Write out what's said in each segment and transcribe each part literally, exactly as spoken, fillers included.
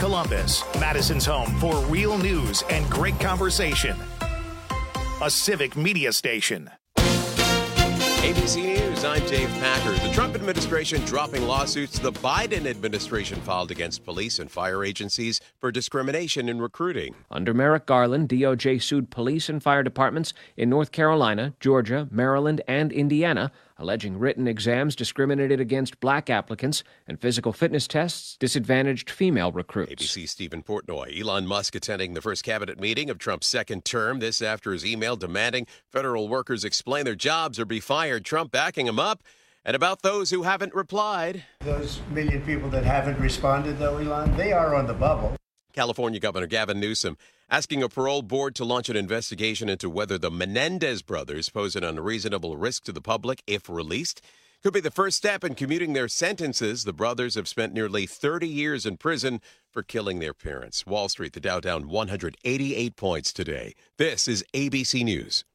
Columbus, Madison's home for real news and great conversation. A Civic Media station. A B C News, I'm Dave Packer. The Trump administration dropping lawsuits the Biden administration filed against police and fire agencies for discrimination in recruiting. Under Merrick Garland, D O J sued police and fire departments in North Carolina, Georgia, Maryland, and Indiana, alleging written exams discriminated against black applicants and physical fitness tests disadvantaged female recruits. A B C's Stephen Portnoy. Elon Musk attending the first cabinet meeting of Trump's second term. This after his email demanding federal workers explain their jobs or be fired. Trump backing him up. And about those who haven't replied. Those million people that haven't responded, though, Elon, they are on the bubble. California Governor Gavin Newsom asking a parole board to launch an investigation into whether the Menendez brothers pose an unreasonable risk to the public if released. Could be the first step in commuting their sentences. The brothers have spent nearly thirty years in prison for killing their parents. Wall Street, the Dow down one hundred eighty-eight points today. This is A B C News.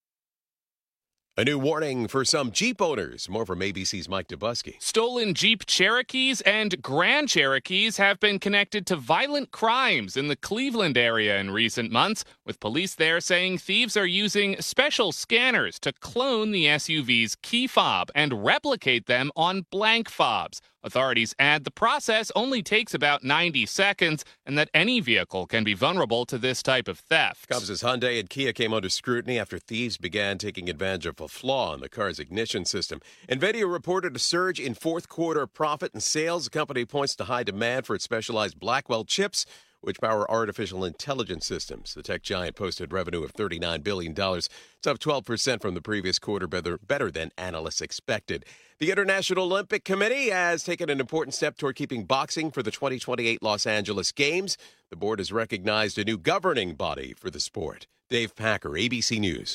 A new warning for some Jeep owners. More from A B C's Mike Dubusky. Stolen Jeep Cherokees and Grand Cherokees have been connected to violent crimes in the Cleveland area in recent months, with police there saying thieves are using special scanners to clone the S U V's key fob and replicate them on blank fobs. Authorities add the process only takes about ninety seconds and that any vehicle can be vulnerable to this type of theft. Cubs' Hyundai and Kia came under scrutiny after thieves began taking advantage of a flaw in the car's ignition system. NVIDIA reported a surge in fourth quarter profit and sales. The company points to high demand for its specialized Blackwell chips, which power artificial intelligence systems. The tech giant posted revenue of thirty-nine billion dollars. It's up twelve percent from the previous quarter, better, better than analysts expected. The International Olympic Committee has taken an important step toward keeping boxing for the twenty twenty-eight Los Angeles Games. The board has recognized a new governing body for the sport. Dave Packer, A B C News.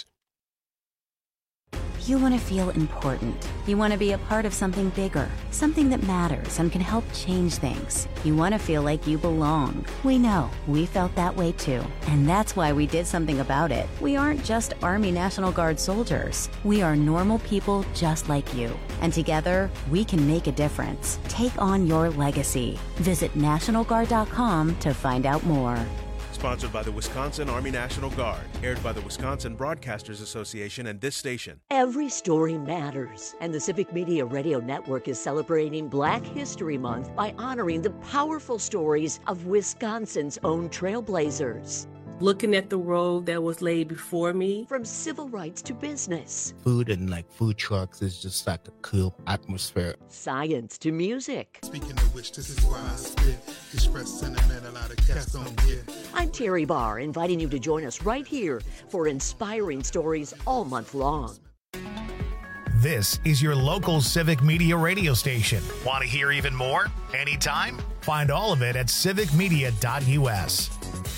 You want to feel important. You want to be a part of something bigger, something that matters and can help change things. You want to feel like you belong. We know. We felt that way too. And that's why we did something about it. We aren't just Army National Guard soldiers. We are normal people just like you. And together, we can make a difference. Take on your legacy. Visit National Guard dot com to find out more. Sponsored by the Wisconsin Army National Guard. Aired by the Wisconsin Broadcasters Association and this station. Every story matters, and the Civic Media Radio Network is celebrating Black History Month by honoring the powerful stories of Wisconsin's own trailblazers. Looking at the road that was laid before me. From civil rights to business. Food and like food trucks is just like a cool atmosphere. Science to music. Speaking of which, this is why I spit. Express sentiment, a lot of cats don't get. I'm Terry Barr, inviting you to join us right here for inspiring stories all month long. This is your local Civic Media radio station. Want to hear even more? Anytime? Find all of it at civic media dot u s.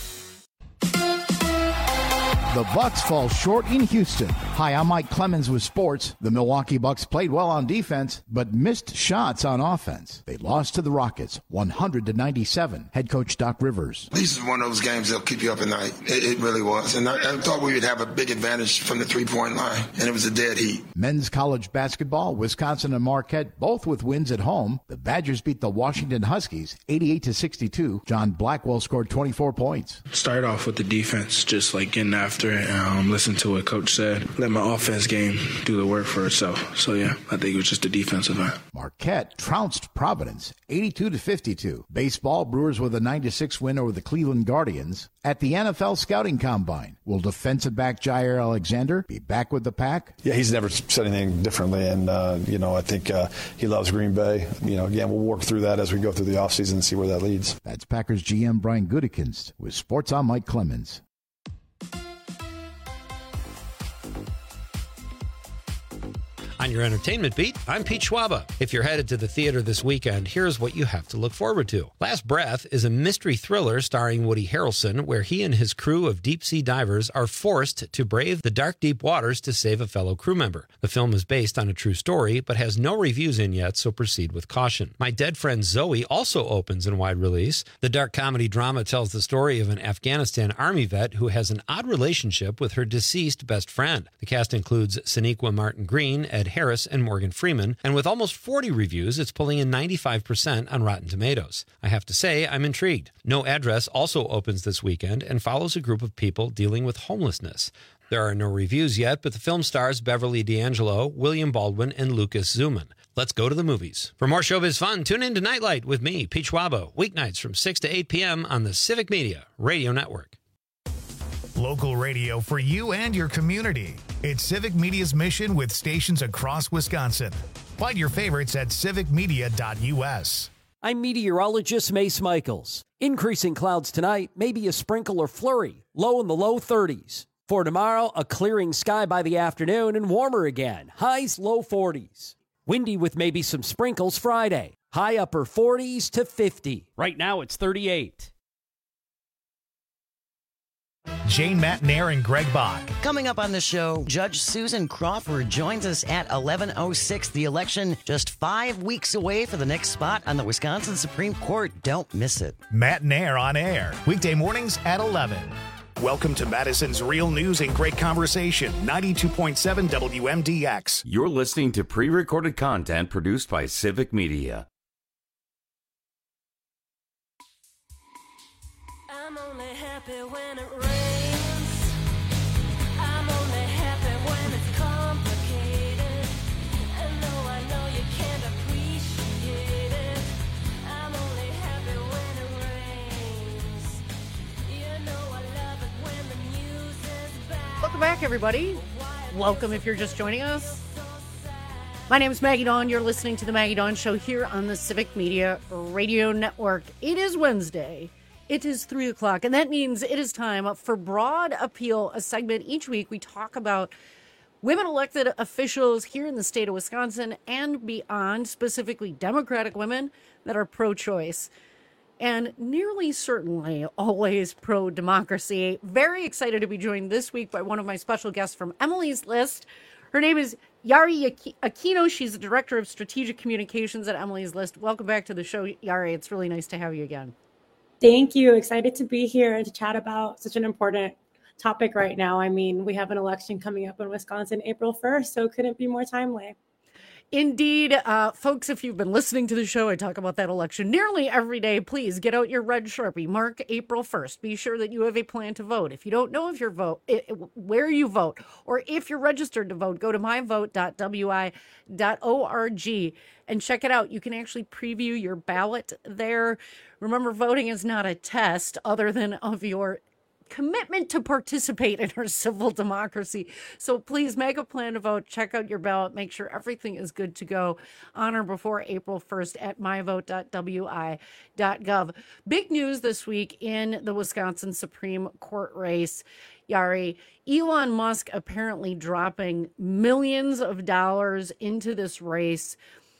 The Bucks fall short in Houston. Hi, I'm Mike Clemens with sports. The Milwaukee Bucks played well on defense, but missed shots on offense. They lost to the Rockets, one hundred to ninety-seven. Head coach Doc Rivers. This is one of those games that'll keep you up at night. It, it really was. And I, I thought we would have a big advantage from the three-point line, and it was a dead heat. Men's college basketball, Wisconsin and Marquette, both with wins at home. The Badgers beat the Washington Huskies, eighty-eight to sixty-two. John Blackwell scored twenty-four points. Started off with the defense, just like getting after it. Um, listen to what Coach said. Let my offense game do the work for itself. So, yeah, I think it was just a defensive end. Marquette trounced Providence, eighty-two to fifty-two. Baseball, Brewers with a nine to six win over the Cleveland Guardians. At the N F L Scouting Combine, will defensive back Jair Alexander be back with the Pack? Yeah, he's never said anything differently, and, uh, you know, I think uh, he loves Green Bay. You know, again, we'll work through that as we go through the offseason and see where that leads. That's Packers G M Brian Gutekunst with Sports on Mike Clemens. On your entertainment beat, I'm Pete Schwaba. If you're headed to the theater this weekend, here's what you have to look forward to. Last Breath is a mystery thriller starring Woody Harrelson, where he and his crew of deep-sea divers are forced to brave the dark, deep waters to save a fellow crew member. The film is based on a true story, but has no reviews in yet, so proceed with caution. My Dead Friend Zoe also opens in wide release. The dark comedy drama tells the story of an Afghanistan Army vet who has an odd relationship with her deceased best friend. The cast includes Sonequa Martin Green, Ed Harris and Morgan Freeman, and with almost forty reviews, it's pulling in ninety-five percent on Rotten Tomatoes. I have to say, I'm intrigued. No Address also opens this weekend and follows a group of people dealing with homelessness. There are no reviews yet, but the film stars Beverly D'Angelo, William Baldwin, and Lucas Zuman. Let's go to the movies. For more showbiz fun, tune in to Nightlight with me, Pete Schwabo, weeknights from six to eight p.m. on the Civic Media Radio Network. Local radio for you and your community. It's Civic Media's mission with stations across Wisconsin. Find your favorites at civic media dot u s. I'm meteorologist Mace Michaels. Increasing clouds tonight, maybe a sprinkle or flurry, low in the low thirties. For tomorrow, a clearing sky by the afternoon and warmer again, highs low forties. Windy with maybe some sprinkles Friday, high upper forties to fifty. Right now it's thirty-eight. Jane Matnair and Greg Bach. Coming up on the show, Judge Susan Crawford joins us at eleven oh six. The election just five weeks away for the next spot on the Wisconsin Supreme Court. Don't miss it. Matnair on air, weekday mornings at eleven. Welcome to Madison's Real News and Great Conversation, ninety-two point seven W M D X. You're listening to pre-recorded content produced by Civic Media. I'm only happy when it rains. I'm only happy when it's complicated. And though I know you can't appreciate it, I'm only happy when it rains. You know I love it when the music's back. Welcome back, everybody. Welcome if you're just joining us. My name is Maggie Dawn. You're listening to The Maggie Dawn Show here on the Civic Media Radio Network. It is Wednesday. It is three o'clock, and that means it is time for Broad Appeal, a segment each week we talk about women elected officials here in the state of Wisconsin and beyond, specifically Democratic women that are pro-choice and nearly certainly always pro-democracy. Very excited to be joined this week by one of my special guests from Emily's List. Her name is Yari Aquino. She's the Director of Strategic Communications at Emily's List. Welcome back to the show, Yari. It's really nice to have you again. Thank you. Excited to be here and to chat about such an important topic right now. I mean, we have an election coming up in Wisconsin April first, so it couldn't be more timely. Indeed. Uh, folks, if you've been listening to the show, I talk about that election nearly every day. Please get out your red Sharpie. Mark April first. Be sure that you have a plan to vote. If you don't know if you're vote, where you vote, or if you're registered to vote, go to my vote dot w i dot org and check it out. You can actually preview your ballot there. Remember, voting is not a test other than of your commitment to participate in our civil democracy. So please make a plan to vote. Check out your ballot. Make sure everything is good to go on or before April first at my vote dot w i dot gov. Big news this week in the Wisconsin Supreme Court race. Yari, Elon Musk apparently dropping millions of dollars into this race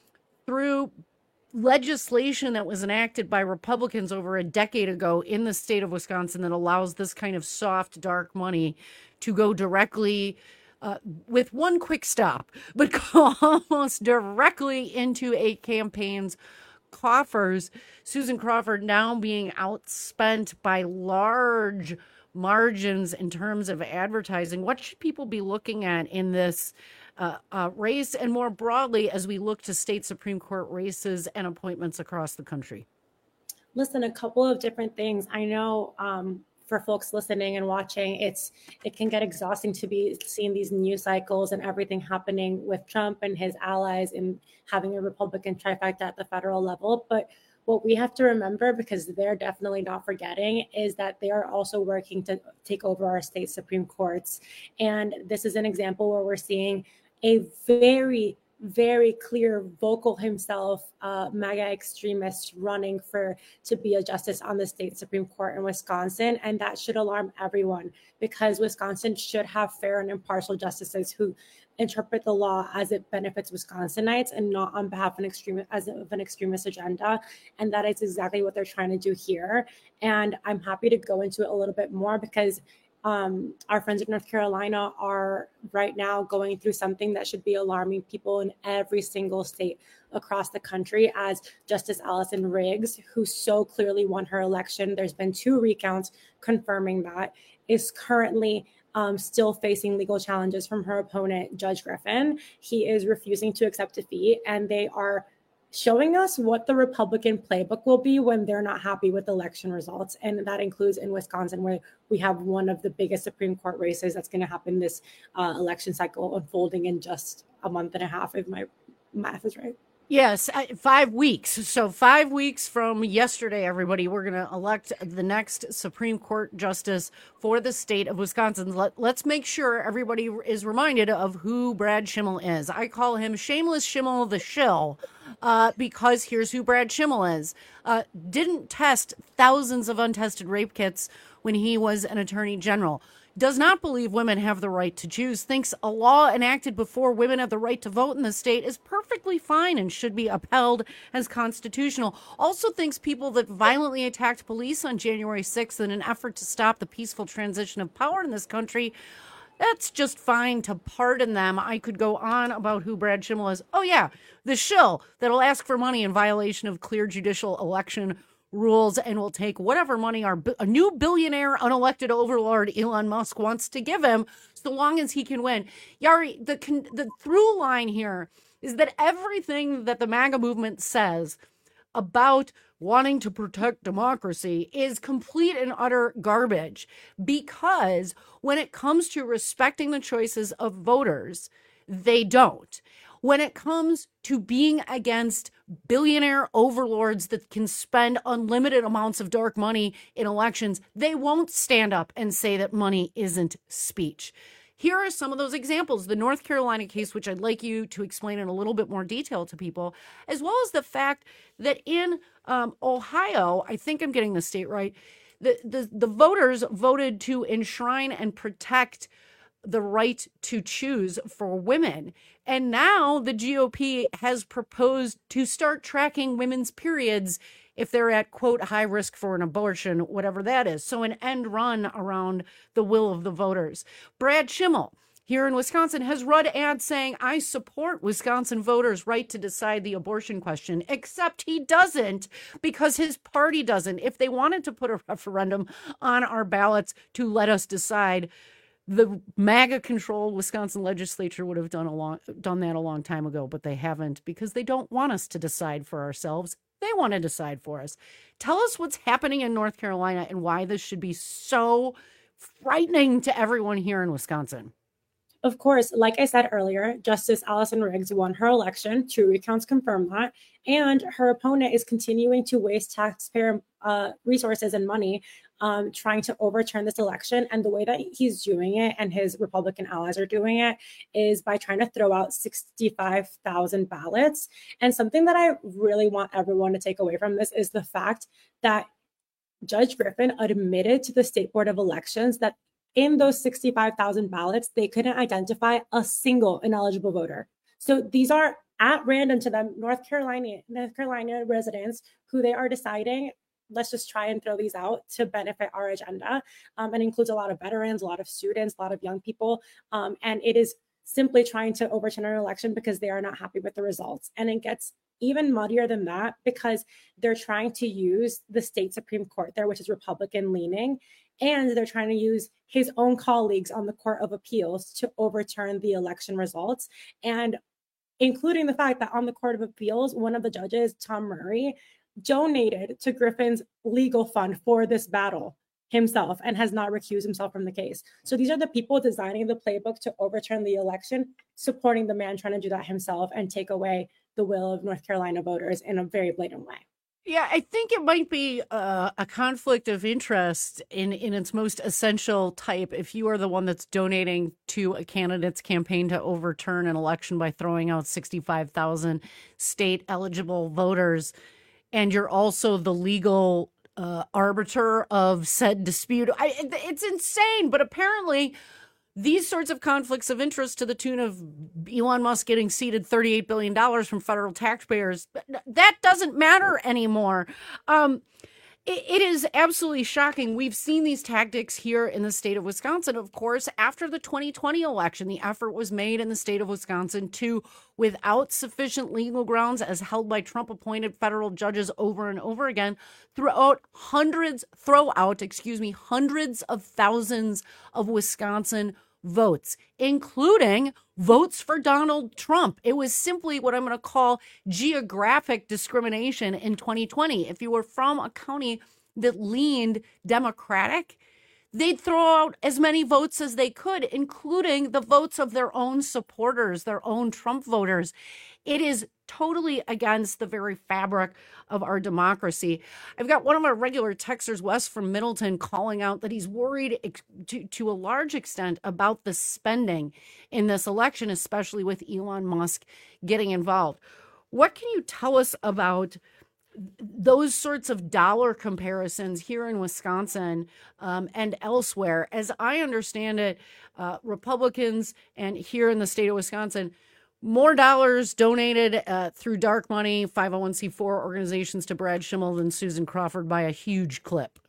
through legislation that was enacted by Republicans over a decade ago in the state of Wisconsin that allows this kind of soft, dark money to go directly uh, with one quick stop, but go almost directly into a campaign's coffers. Susan Crawford now being outspent by large margins in terms of advertising. What should people be looking at in this Uh, uh, race, and more broadly as we look to state Supreme Court races and appointments across the country? Listen, a couple of different things. I know um, for folks listening and watching, it's it can get exhausting to be seeing these news cycles and everything happening with Trump and his allies and having a Republican trifecta at the federal level. But what we have to remember, because they're definitely not forgetting, is that they are also working to take over our state Supreme Courts. And this is an example where we're seeing a very, very clear, vocal himself, uh, MAGA extremist running for to be a justice on the state Supreme Court in Wisconsin. And that should alarm everyone, because Wisconsin should have fair and impartial justices who interpret the law as it benefits Wisconsinites and not on behalf of an extremist, as of an extremist agenda. And that is exactly what they're trying to do here. And I'm happy to go into it a little bit more, because Um, our friends in North Carolina are right now going through something that should be alarming people in every single state across the country as Justice Allison Riggs, who so clearly won her election. There's been two recounts confirming that, is currently um, still facing legal challenges from her opponent, Judge Griffin. He is refusing to accept defeat, and they are showing us what the Republican playbook will be when they're not happy with election results. And that includes in Wisconsin, where we have one of the biggest Supreme Court races that's going to happen this uh, election cycle unfolding in just a month and a half, if my math is right. Yes, uh, five weeks. So five weeks from yesterday, everybody, we're going to elect the next Supreme Court justice for the state of Wisconsin. Let, let's make sure everybody is reminded of who Brad Schimmel is. I call him Shameless Schimmel the Shill, uh, because here's who Brad Schimmel is. Uh, didn't test thousands of untested rape kits when he was an attorney general. Does not believe women have the right to choose, thinks a law enacted before women have the right to vote in the state is perfectly fine and should be upheld as constitutional. Also thinks people that violently attacked police on January sixth in an effort to stop the peaceful transition of power in this country, that's just fine to pardon them. I could go on about who Brad Schimmel is. Oh, yeah, the shill that'll ask for money in violation of clear judicial election rules and will take whatever money our a new billionaire unelected overlord Elon Musk wants to give him, so long as he can win. Yari, the the through line here is that everything that the MAGA movement says about wanting to protect democracy is complete and utter garbage, because when it comes to respecting the choices of voters, they don't. When it comes to being against billionaire overlords that can spend unlimited amounts of dark money in elections, they won't stand up and say that money isn't speech. Here are some of those examples. The North Carolina case, which I'd like you to explain in a little bit more detail to people, as well as the fact that in um, Ohio, I think I'm getting the state right, the, the, the voters voted to enshrine and protect the right to choose for women. And now the G O P has proposed to start tracking women's periods if they're at, quote, high risk for an abortion, whatever that is. So an end run around the will of the voters. Brad Schimmel here in Wisconsin has run ads saying, I support Wisconsin voters' right to decide the abortion question, except he doesn't, because his party doesn't. If they wanted to put a referendum on our ballots to let us decide, the MAGA-controlled Wisconsin legislature would have done a long, done that a long time ago, but they haven't, because they don't want us to decide for ourselves. They want to decide for us. Tell us what's happening in North Carolina and why this should be so frightening to everyone here in Wisconsin. Of course, like I said earlier, Justice Allison Riggs won her election. Two recounts confirm that. And her opponent is continuing to waste taxpayer uh, resources and money um, trying to overturn this election. And the way that he's doing it and his Republican allies are doing it is by trying to throw out sixty-five thousand ballots. And something that I really want everyone to take away from this is the fact that Judge Griffin admitted to the State Board of Elections that in those sixty-five thousand ballots, they couldn't identify a single ineligible voter. So these are at random to them, North Carolina, North Carolina residents who they are deciding, let's just try and throw these out to benefit our agenda. Um, and includes a lot of veterans, a lot of students, a lot of young people. Um, and it is simply trying to overturn an election because they are not happy with the results. And it gets even muddier than that because they're trying to use the state Supreme Court there, which is Republican leaning. And they're trying to use his own colleagues on the Court of Appeals to overturn the election results. And including the fact that on the Court of Appeals, one of the judges, Tom Murray, donated to Griffin's legal fund for this battle himself and has not recused himself from the case. So these are the people designing the playbook to overturn the election, supporting the man trying to do that himself and take away the will of North Carolina voters in a very blatant way. Yeah, I think it might be uh, a conflict of interest in, in its most essential type if you are the one that's donating to a candidate's campaign to overturn an election by throwing out sixty-five thousand state eligible voters, and you're also the legal uh, arbiter of said dispute. I, it's insane, but apparently these sorts of conflicts of interest to the tune of Elon Musk getting seeded thirty-eight billion dollars from federal taxpayers, that doesn't matter anymore. Um, It is absolutely shocking. We've seen these tactics here in the state of Wisconsin. Of course, after the twenty twenty election, the effort was made in the state of Wisconsin to, without sufficient legal grounds as held by Trump-appointed federal judges over and over again, throw out hundreds, throw out, excuse me, hundreds of thousands of Wisconsin votes, including votes for Donald Trump. It was simply what I'm going to call geographic discrimination in twenty twenty. If you were from a county that leaned Democratic, they'd throw out as many votes as they could, including the votes of their own supporters, their own Trump voters. It is totally against the very fabric of our democracy. I've got one of our regular texters, Wes from Middleton, calling out that he's worried ex- to, to a large extent about the spending in this election, especially with Elon Musk getting involved. What can you tell us about those sorts of dollar comparisons here in Wisconsin um, and elsewhere? As I understand it, uh, Republicans and here in the state of Wisconsin, more dollars donated uh, through dark money, five oh one c four organizations to Brad Schimmel than Susan Crawford by a huge clip.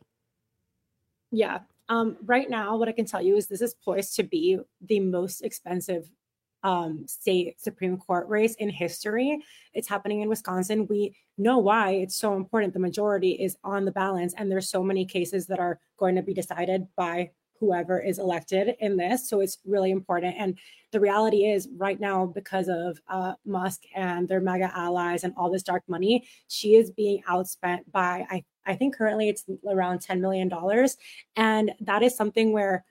Yeah. Um, right now, what I can tell you is this is poised to be the most expensive um, state Supreme Court race in history. It's happening in Wisconsin. We know why it's so important. The majority is on the balance, and there's so many cases that are going to be decided by whoever is elected in this. So it's really important. And the reality is right now, because of uh, Musk and their mega allies and all this dark money, she is being outspent by, I, I think currently it's around ten million dollars. And that is something where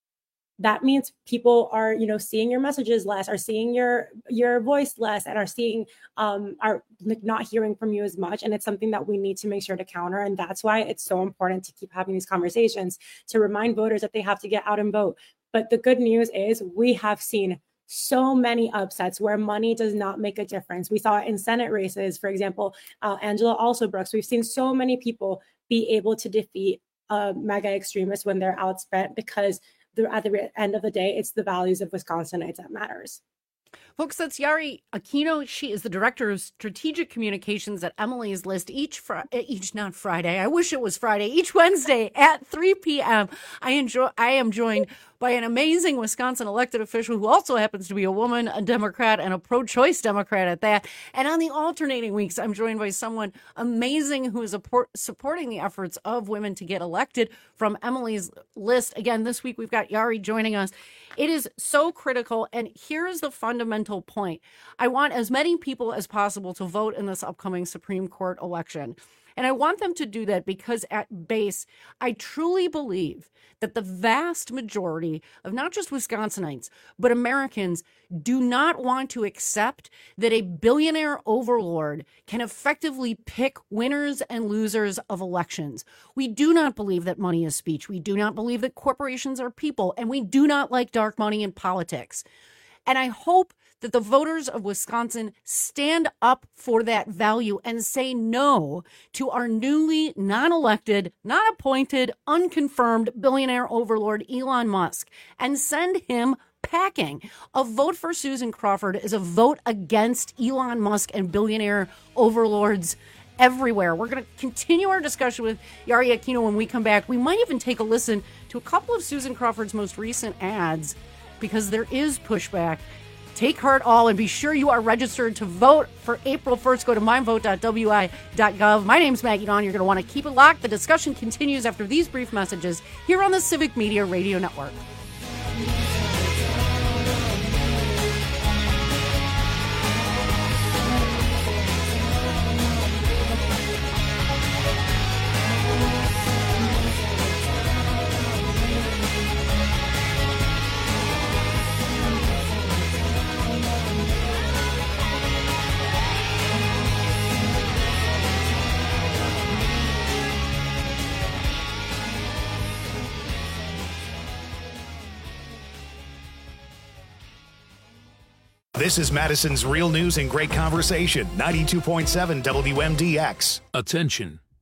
that means people are, you know, seeing your messages less, are seeing your your voice less, and are seeing, um, are not hearing from you as much. And it's something that we need to make sure to counter. And that's why it's so important to keep having these conversations, to remind voters that they have to get out and vote. But the good news is we have seen so many upsets where money does not make a difference. We saw it in Senate races, for example, uh, Angela Alsobrooks. We've seen so many people be able to defeat uh, mega extremists when they're outspent, because at the end of the day, it's the values of Wisconsinites that matters. Folks, that's Yari Aquino. She is the Director of Strategic Communications at Emily's List. Each, fr- each not Friday, I wish it was Friday, each Wednesday at three p.m. I enjoy. I am joined by an amazing Wisconsin elected official who also happens to be a woman, a Democrat, and a pro-choice Democrat at that. And on the alternating weeks, I'm joined by someone amazing who is support- supporting the efforts of women to get elected from Emily's List. Again, this week we've got Yari joining us. It is so critical, and here is the fundamental point. I want as many people as possible to vote in this upcoming Supreme Court election. And I want them to do that because at base, I truly believe that the vast majority of not just Wisconsinites, but Americans do not want to accept that a billionaire overlord can effectively pick winners and losers of elections. We do not believe that money is speech. We do not believe that corporations are people, and we do not like dark money in politics. And I hope that the voters of Wisconsin stand up for that value and say no to our newly non-elected, not appointed, unconfirmed billionaire overlord Elon Musk and send him packing. A vote for Susan Crawford is a vote against Elon Musk and billionaire overlords everywhere. We're going to continue our discussion with Yari Aquino when we come back. We might even take a listen to a couple of Susan Crawford's most recent ads because there is pushback. Take heart all and be sure you are registered to vote for April first. Go to my vote dot w i dot gov. My name's Maggie Dawn. You're going to want to keep it locked. The discussion continues after these brief messages here on the Civic Media Radio Network. This is Madison's Real News and Great Conversation, ninety-two point seven W M D X. Attention.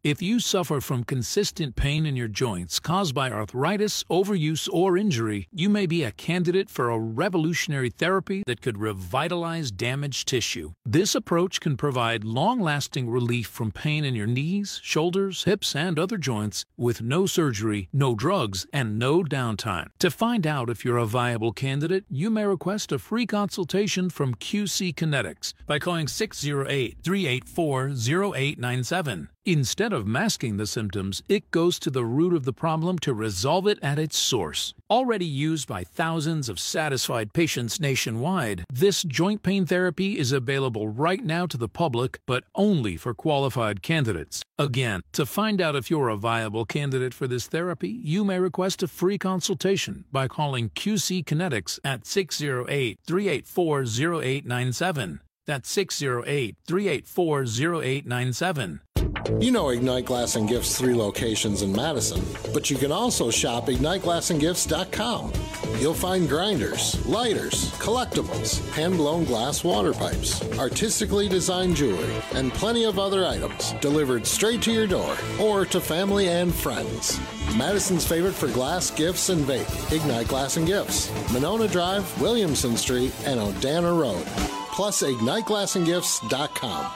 If you suffer from consistent pain in your joints caused by arthritis, overuse, or injury, you may be a candidate for a revolutionary therapy that could revitalize damaged tissue. This approach can provide long-lasting relief from pain in your knees, shoulders, hips, and other joints with no surgery, no drugs, and no downtime. To find out if you're a viable candidate, you may request a free consultation from Q C Kinetics by calling six oh eight, three eight four, oh eight nine seven. Instead of masking the symptoms, it goes to the root of the problem to resolve it at its source. Already used by thousands of satisfied patients nationwide, this joint pain therapy is available right now to the public, but only for qualified candidates. Again, to find out if you're a viable candidate for this therapy, you may request a free consultation by calling Q C Kinetics at six oh eight, three eight four, oh eight nine seven. That's six oh eight, three eight four, oh eight nine seven. You know Ignite Glass and Gifts' three locations in Madison, but you can also shop ignite glass and gifts dot com. You'll find grinders, lighters, collectibles, hand-blown glass water pipes, artistically designed jewelry, and plenty of other items delivered straight to your door or to family and friends. Madison's favorite for glass, gifts, and vape, Ignite Glass and Gifts, Monona Drive, Williamson Street, and Odana Road. Plus ignite glass and gifts dot com.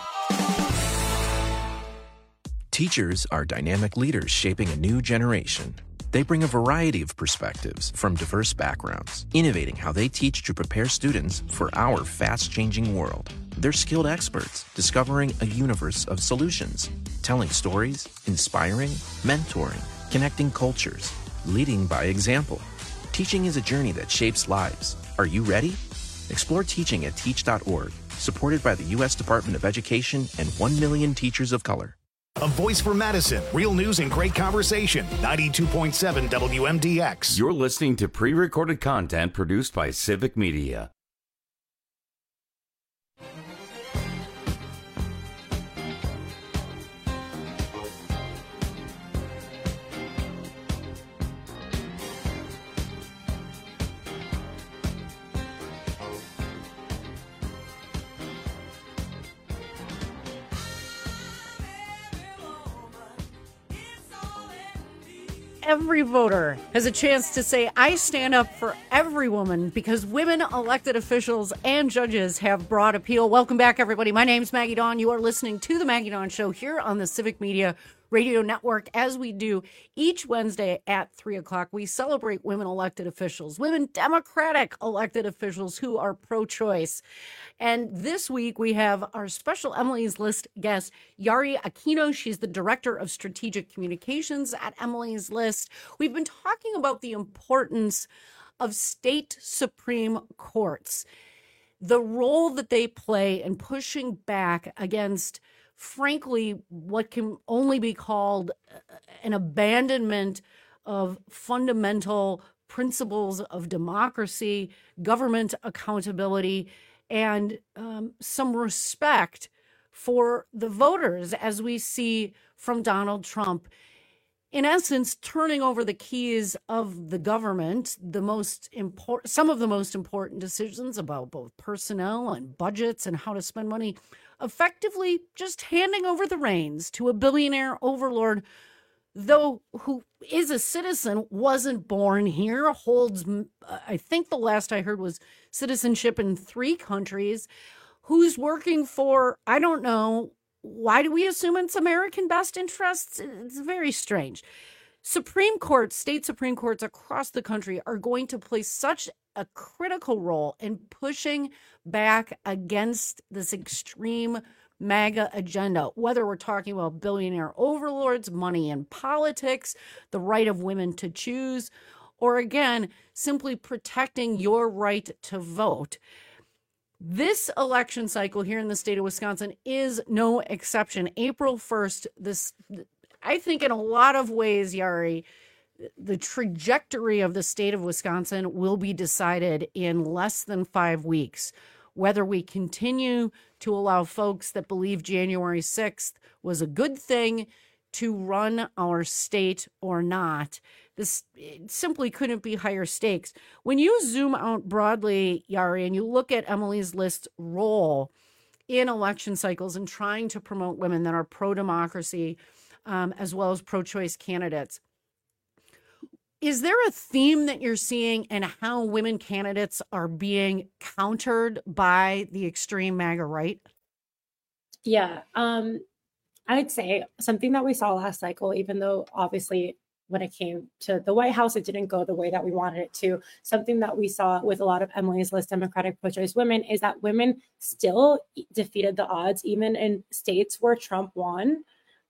Teachers are dynamic leaders shaping a new generation. They bring a variety of perspectives from diverse backgrounds, innovating how they teach to prepare students for our fast-changing world. They're skilled experts, discovering a universe of solutions, telling stories, inspiring, mentoring, connecting cultures, leading by example. Teaching is a journey that shapes lives. Are you ready? Explore teaching at teach dot org, supported by the U S Department of Education and one million teachers of color. A voice for Madison. Real news and great conversation. ninety-two point seven W M D X. You're listening to pre-recorded content produced by Civic Media. Every voter has a chance to say, I stand up for every woman, because women elected officials and judges have broad appeal. Welcome back, everybody. My name's Maggie Dawn. You are listening to The Maggie Dawn Show here on the Civic Media Radio Network. As we do each Wednesday at three o'clock, we celebrate women elected officials, women Democratic elected officials who are pro-choice. And this week we have our special Emily's List guest, Yari Aquino. She's the Director of Strategic Communications at Emily's List. We've been talking about the importance of state Supreme Courts, the role that they play in pushing back against, frankly, what can only be called an abandonment of fundamental principles of democracy, government accountability, and um, some respect for the voters, as we see from Donald Trump, in essence, turning over the keys of the government, the most important, some of the most important decisions about both personnel and budgets and how to spend money, effectively just handing over the reins to a billionaire overlord, though who is a citizen, wasn't born here, holds, I think the last I heard was citizenship in three countries, who's working for, I don't know, why do we assume it's American best interests? It's very strange. Supreme Courts, state Supreme Courts across the country are going to play such a critical role in pushing back against this extreme MAGA agenda, whether we're talking about billionaire overlords, money in politics, the right of women to choose, or again, simply protecting your right to vote. This election cycle here in the state of Wisconsin is no exception. April first, this, I think in a lot of ways, Yari, the trajectory of the state of Wisconsin will be decided in less than five weeks. Whether we continue to allow folks that believe January sixth was a good thing to run our state or not. This simply couldn't be higher stakes. When you zoom out broadly, Yari, and you look at Emily's List's role in election cycles and trying to promote women that are pro-democracy, um, as well as pro-choice candidates. Is there a theme that you're seeing in how women candidates are being countered by the extreme MAGA right? Yeah, um, I'd say something that we saw last cycle, even though obviously when it came to the White House, it didn't go the way that we wanted it to. Something that we saw with a lot of Emily's List Democratic pro-choice women is that women still defeated the odds, even in states where Trump won.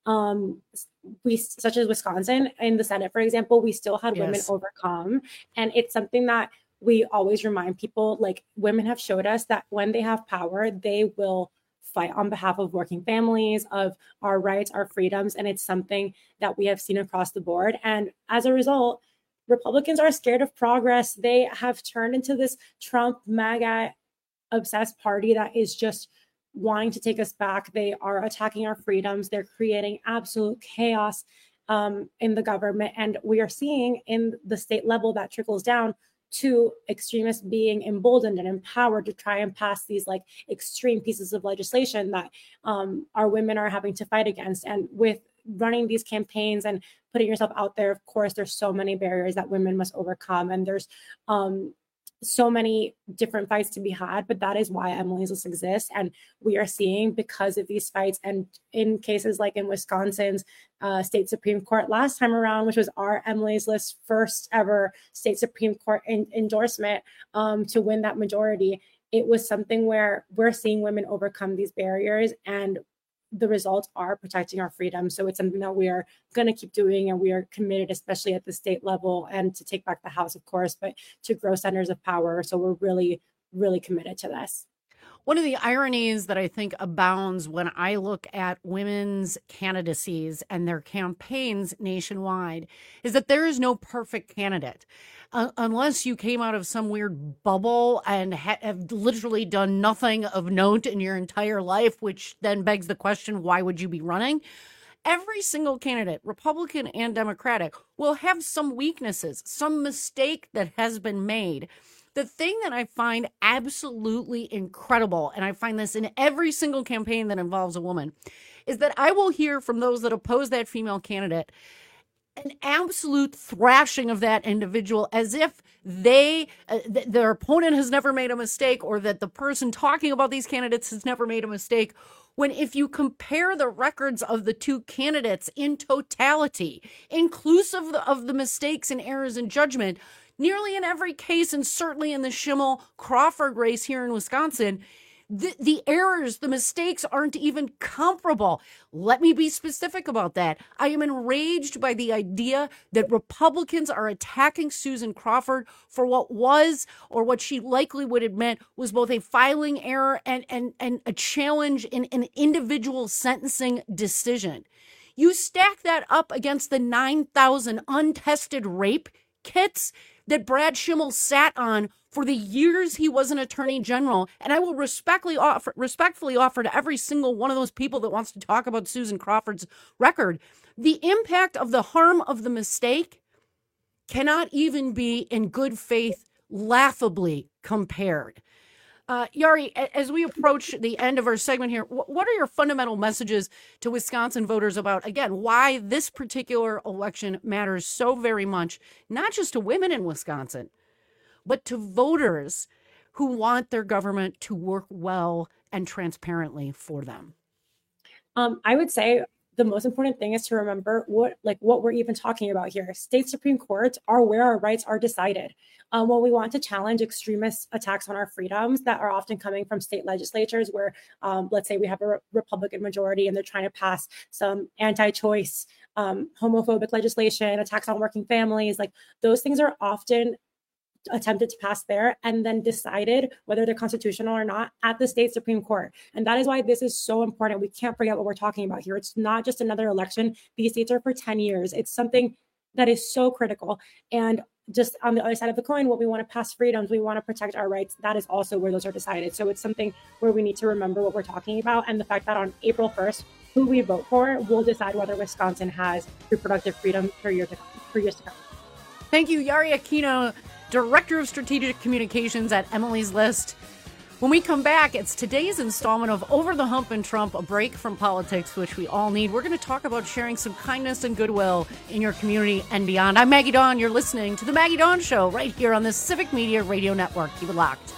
Um, we, such as Wisconsin, in the Senate, for example, we still had women Yes. overcome. And it's something that we always remind people, like, women have showed us that when they have power, they will fight on behalf of working families, of our rights, our freedoms. And it's something that we have seen across the board. And as a result, Republicans are scared of progress. They have turned into this Trump MAGA obsessed party that is just wanting to take us back. They are attacking our freedoms. They're creating absolute chaos um, in the government. And we are seeing in the state level that trickles down to extremists being emboldened and empowered to try and pass these like extreme pieces of legislation that um, our women are having to fight against. And with running these campaigns and putting yourself out there, of course, there's so many barriers that women must overcome. And there's um, so many different fights to be had, but that is why Emily's List exists. And we are seeing, because of these fights, and in cases like in Wisconsin's uh, state Supreme Court last time around, which was our Emily's List first ever state Supreme Court in- endorsement um, to win that majority, it was something where we're seeing women overcome these barriers, and the results are protecting our freedom. So it's something that we are going to keep doing, and we are committed, especially at the state level, and to take back the House, of course, but to grow centers of power. So we're really, really committed to this. One of the ironies that I think abounds when I look at women's candidacies and their campaigns nationwide is that there is no perfect candidate. Uh, unless you came out of some weird bubble and ha- have literally done nothing of note in your entire life, which then begs the question, why would you be running? Every single candidate, Republican and Democratic, will have some weaknesses, some mistake that has been made. The thing that I find absolutely incredible, and I find this in every single campaign that involves a woman, is that I will hear from those that oppose that female candidate an absolute thrashing of that individual, as if they, uh, th- their opponent has never made a mistake, or that the person talking about these candidates has never made a mistake. When if you compare the records of the two candidates in totality, inclusive of the, of the mistakes and errors in judgment, nearly in every case, and certainly in the Schimmel-Crawford race here in Wisconsin, the, the errors, the mistakes aren't even comparable. Let me be specific about that. I am enraged by the idea that Republicans are attacking Susan Crawford for what was, or what she likely would admit was, both a filing error and, and, and a challenge in an individual sentencing decision. You stack that up against the nine thousand untested rape kits that Brad Schimmel sat on for the years he was an attorney general. And I will respectfully offer, respectfully offer to every single one of those people that wants to talk about Susan Crawford's record, the impact of the harm of the mistake cannot even be in good faith laughably compared. Uh, Yari, as we approach the end of our segment here, what are your fundamental messages to Wisconsin voters about, again, why this particular election matters so very much, not just to women in Wisconsin, but to voters who want their government to work well and transparently for them? Um, I would say the most important thing is to remember what, like, what we're even talking about here. State Supreme Courts are where our rights are decided. Um, when we want to challenge extremist attacks on our freedoms that are often coming from state legislatures, where, um, let's say, we have a re- Republican majority and they're trying to pass some anti-choice, um, homophobic legislation, attacks on working families, like those things are often attempted to pass there and then decided whether they're constitutional or not at the state Supreme Court. And that is why this is so important. We can't forget what we're talking about here. It's not just another election. These seats are for ten years. It's something that is so critical. And just on the other side of the coin, what we want to pass freedoms, we want to protect our rights. That is also where those are decided. So it's something where we need to remember what we're talking about. And the fact that on April first, who we vote for will decide whether Wisconsin has reproductive freedom for years to come. For years to come. Thank you, Yari Aquino, Director of Strategic Communications at Emily's List. When we come back, it's today's installment of Over the Hump and Trump, a break from politics, which we all need. We're going to talk about sharing some kindness and goodwill in your community and beyond. I'm Maggie Dawn. You're listening to The Maggie Dawn Show right here on the Civic Media Radio Network. Keep it locked.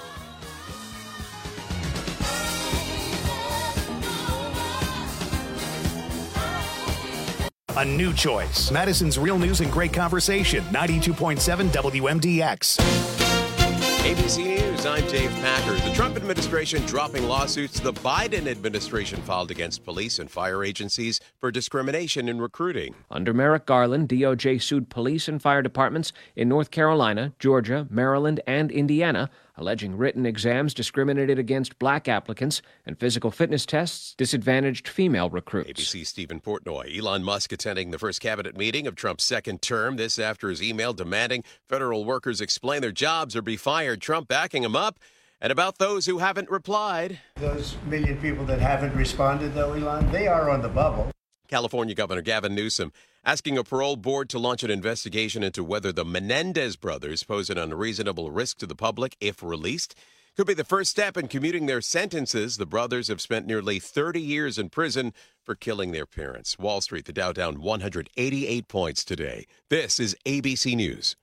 A new choice. Madison's Real News and Great Conversation. ninety-two point seven W M D X. A B C News, I'm Dave Packer. The Trump administration dropping lawsuits the Biden administration filed against police and fire agencies for discrimination in recruiting. Under Merrick Garland, D O J sued police and fire departments in North Carolina, Georgia, Maryland, and Indiana, alleging written exams discriminated against black applicants and physical fitness tests disadvantaged female recruits. A B C's Stephen Portnoy. Elon Musk attending the first cabinet meeting of Trump's second term. This after his email demanding federal workers explain their jobs or be fired. Trump backing him up. And about those who haven't replied. Those million people that haven't responded, though, Elon, they are on the bubble. California Governor Gavin Newsom asking a parole board to launch an investigation into whether the Menendez brothers pose an unreasonable risk to the public if released. Could be the first step in commuting their sentences. The brothers have spent nearly thirty years in prison for killing their parents. Wall Street, the Dow down one hundred eighty-eight points today. This is A B C News.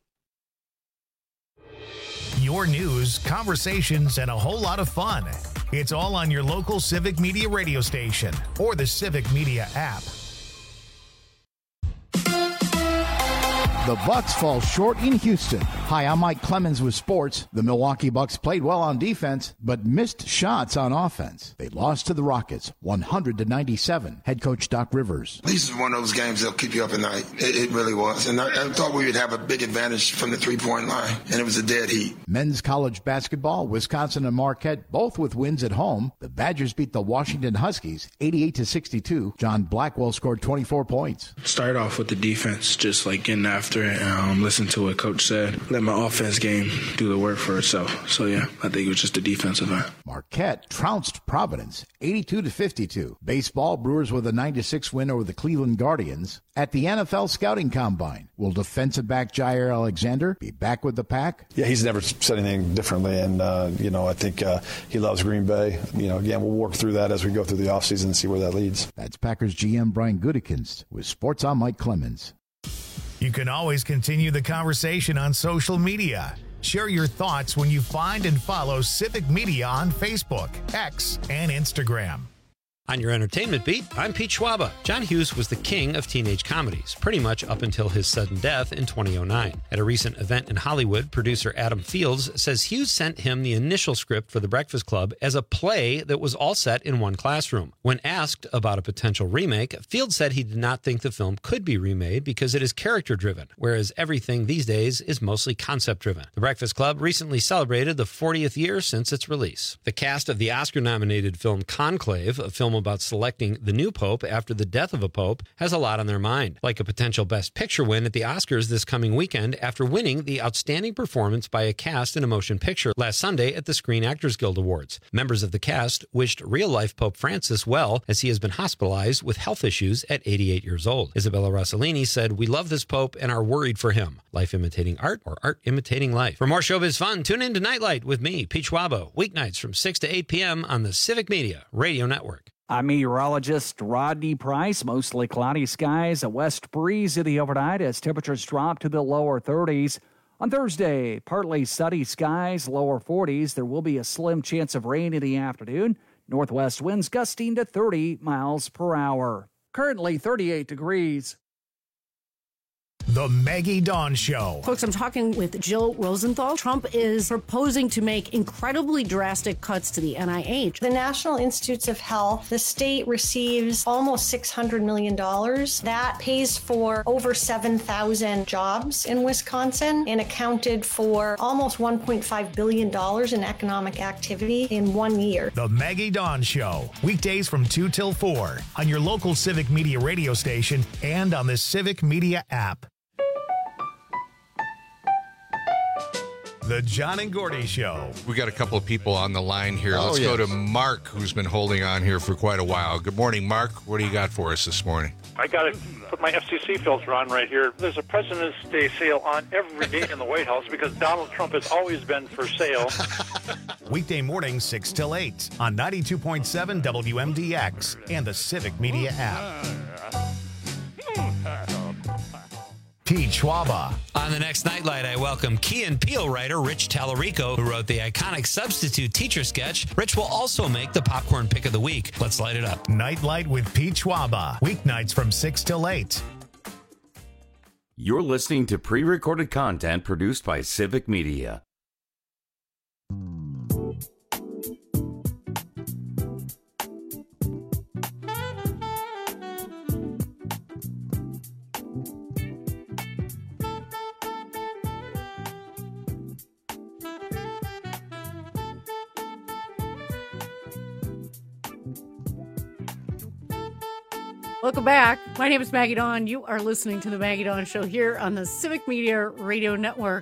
Your news, conversations, and a whole lot of fun. It's all on your local Civic Media radio station or the Civic Media app. The Bucks fall short in Houston. Hi, I'm Mike Clemens with sports. The Milwaukee Bucks played well on defense, but missed shots on offense. They lost to the Rockets, one hundred to ninety-seven. Head coach Doc Rivers. This is one of those games that'll keep you up at night. It, it really was. And I, I thought we would have a big advantage from the three-point line, and it was a dead heat. Men's college basketball, Wisconsin and Marquette, both with wins at home. The Badgers beat the Washington Huskies, eighty-eight to sixty-two. John Blackwell scored twenty-four points. Start off with the defense, just like getting after it. Um, listen to what Coach said. Let my offense game do the work for itself. So, yeah, I think it was just a defensive end. Marquette trounced Providence, eighty-two to fifty-two. Baseball, Brewers with a nine to six win over the Cleveland Guardians. At the N F L Scouting Combine, will defensive back Jair Alexander be back with the Pack? Yeah, he's never said anything differently, and, uh, you know, I think uh, he loves Green Bay. You know, again, we'll work through that as we go through the offseason and see where that leads. That's Packers G M Brian Gutekunst with Sports on Mike Clemens. You can always continue the conversation on social media. Share your thoughts when you find and follow Civic Media on Facebook, X, and Instagram. On your entertainment beat, I'm Pete Schwaba. John Hughes was the king of teenage comedies, pretty much up until his sudden death in two thousand nine. At a recent event in Hollywood, producer Adam Fields says Hughes sent him the initial script for The Breakfast Club as a play that was all set in one classroom. When asked about a potential remake, Fields said he did not think the film could be remade because it is character-driven, whereas everything these days is mostly concept-driven. The Breakfast Club recently celebrated the fortieth year since its release. The cast of the Oscar-nominated film Conclave, a film about selecting the new pope after the death of a pope, has a lot on their mind, like a potential Best Picture win at the Oscars this coming weekend after winning the Outstanding Performance by a Cast in a Motion Picture last Sunday at the Screen Actors Guild Awards. Members of the cast wished real-life Pope Francis well, as he has been hospitalized with health issues at eighty-eight years old. Isabella Rossellini said, "We love this pope and are worried for him. Life imitating art or art imitating life." For more showbiz fun, tune in to Nightlight with me, Pete Schwabo, weeknights from six to eight p.m. on the Civic Media Radio Network. I'm meteorologist Rodney Price. Mostly cloudy skies, a west breeze in the overnight as temperatures drop to the lower thirties. On Thursday, partly sunny skies, lower forties. There will be a slim chance of rain in the afternoon. Northwest winds gusting to thirty miles per hour. Currently thirty-eight degrees. The Maggie Dawn Show. Folks, I'm talking with Jill Rosenthal. Trump is proposing to make incredibly drastic cuts to the N I H. The National Institutes of Health, the state receives almost six hundred million dollars. That pays for over seven thousand jobs in Wisconsin and accounted for almost one point five billion dollars in economic activity in one year. The Maggie Dawn Show. Weekdays from two till four on your local Civic Media radio station and on the Civic Media app. The John and Gordy Show. We got a couple of people on the line here. Oh, Let's yes. go to Mark, who's been holding on here for quite a while. Good morning, Mark. What do you got for us this morning? I got to put my F C C filter on right here. There's a President's Day sale on every day in the White House because Donald Trump has always been for sale. Weekday mornings, six till eight on ninety-two point seven W M D X and the Civic Media app. Pete Schwaba. On the next Nightlight, I welcome Key and Peele writer Rich Tallarico, who wrote the iconic Substitute Teacher sketch. Rich will also make the popcorn pick of the week. Let's light it up. Nightlight with Pete Schwaba. Weeknights from six till eight. You're listening to pre-recorded content produced by Civic Media. Welcome back. My name is Maggie Dawn. You are listening to the Maggie Dawn Show here on the Civic Media Radio Network.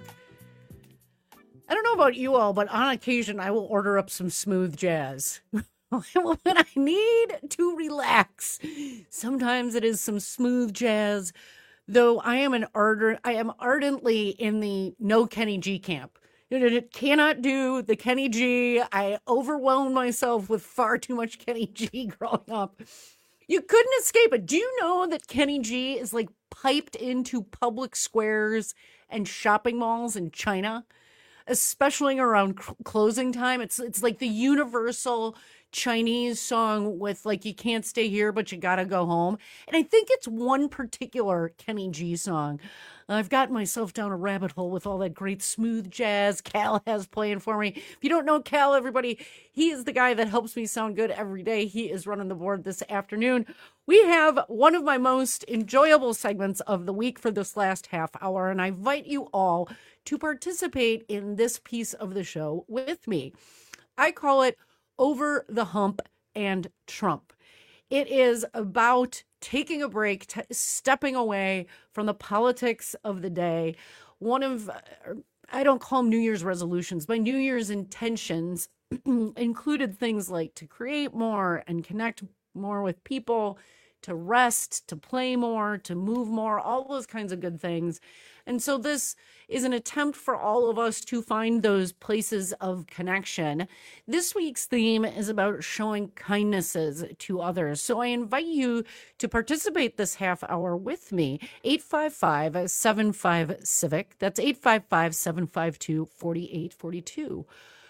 I don't know about you all, but on occasion I will order up some smooth jazz. When I need to relax, sometimes it is some smooth jazz. Though I am an ardent, I am ardently in the no Kenny G camp. It cannot do the Kenny G. I overwhelmed myself with far too much Kenny G growing up. You couldn't escape it. Do you know that Kenny G is like piped into public squares and shopping malls in China, especially around c- closing time? It's it's like the universal Chinese song with like, you can't stay here, but you gotta go home. And I think it's one particular Kenny G song. I've gotten myself down a rabbit hole with all that great smooth jazz Cal has playing for me. If you don't know Cal, everybody, he is the guy that helps me sound good every day. He is running the board this afternoon. We have one of my most enjoyable segments of the week for this last half hour, and I invite you all to participate in this piece of the show with me. I call it Over the Hump and Trump. It is about taking a break, t- stepping away from the politics of the day. One of, I don't call them New Year's resolutions, my New Year's intentions included things like to create more and connect more with people, to rest, to play more, to move more, all those kinds of good things. And so this is an attempt for all of us to find those places of connection. This week's theme is about showing kindnesses to others. So I invite you to participate this half hour with me. eight five five, seven five, CIVIC. That's eight five five, seven five two, four eight four two.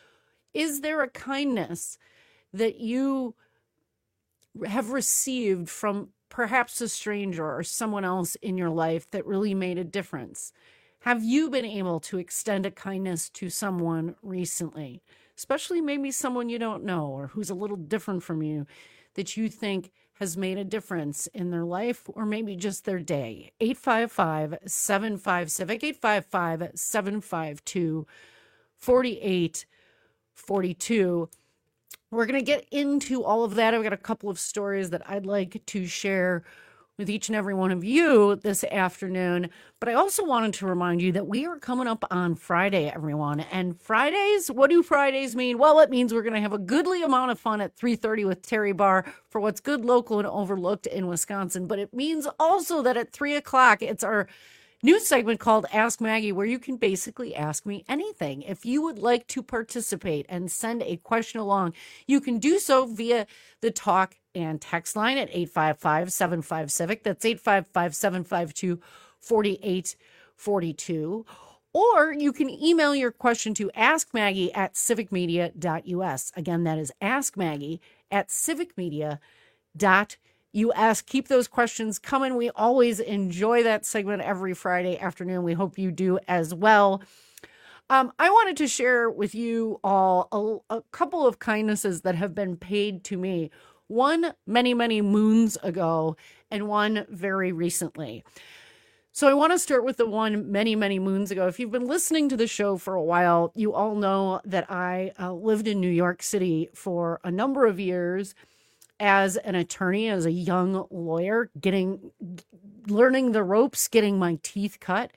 Is there a kindness that you have received from perhaps a stranger or someone else in your life that really made a difference? Have you been able to extend a kindness to someone recently, especially maybe someone you don't know or who's a little different from you that you think has made a difference in their life or maybe just their day? eight five five, seven five, CIVIC, eight five five, seven five two, four eight four two. We're going to get into all of that. I've got a couple of stories that I'd like to share with each and every one of you this afternoon. But I also wanted to remind you that we are coming up on Friday, everyone. And Fridays, what do Fridays mean? Well, it means we're going to have a goodly amount of fun at three thirty with Terry Barr for what's good, local, and overlooked in Wisconsin. But it means also that at three o'clock, it's our new segment called Ask Maggie, where you can basically ask me anything. If you would like to participate and send a question along, you can do so via the talk and text line at eight five five, seven five, CIVIC. That's eight five five, seven five two, four eight four two. Or you can email your question to askmaggie at civic media dot u s. Again, that is askmaggie at civic media dot u s. Keep those questions coming. We always enjoy that segment every Friday afternoon. We hope you do as well. Um, I wanted to share with you all a, a couple of kindnesses that have been paid to me. One many, many moons ago and one very recently. So I want to start with the one many, many moons ago. If you've been listening to the show for a while, you all know that I uh, lived in New York City for a number of years as an attorney, as a young lawyer, getting, learning the ropes, getting my teeth cut.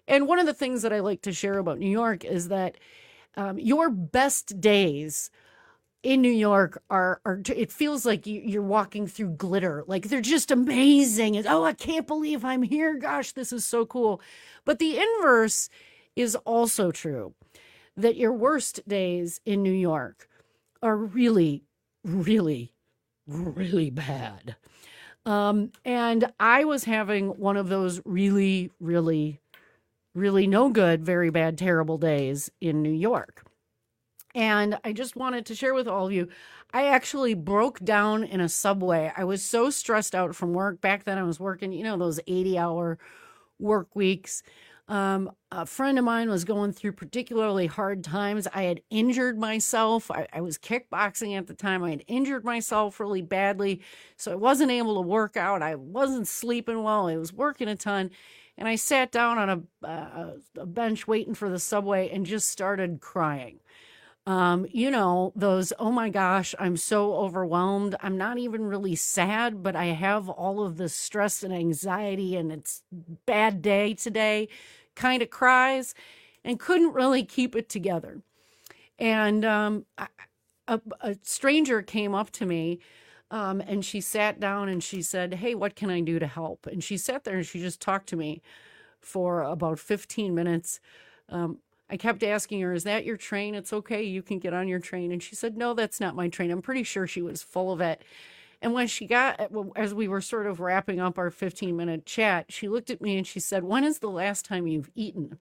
And one of the things that I like to share about New York is that um, your best days in New York are, are it feels like you, you're walking through glitter. Like they're just amazing. And, oh, I can't believe I'm here. Gosh, this is so cool. But the inverse is also true, that your worst days in New York are really, really, really bad. Um, and I was having one of those really, really, really no good, very bad, terrible days in New York. And I just wanted to share with all of you, I actually broke down in a subway. I was so stressed out from work. Back then I was working, you know, those eighty hour work weeks. Um, a friend of mine was going through particularly hard times. I had injured myself. I, I was kickboxing at the time. I had injured myself really badly. So I wasn't able to work out. I wasn't sleeping well. I was working a ton. And I sat down on a, uh, a bench waiting for the subway and just started crying. Um, you know, those, oh my gosh, I'm so overwhelmed. I'm not even really sad, but I have all of this stress and anxiety and it's bad day today kind of cries, and couldn't really keep it together. And um, a, a stranger came up to me um, and she sat down and she said, hey, what can I do to help? And she sat there and she just talked to me for about fifteen minutes. Um, I kept asking her, is that your train? It's okay. You can get on your train. And she said, no, that's not my train. I'm pretty sure she was full of it. And when she got, as we were sort of wrapping up our fifteen minute chat, she looked at me and she said, when is the last time you've eaten?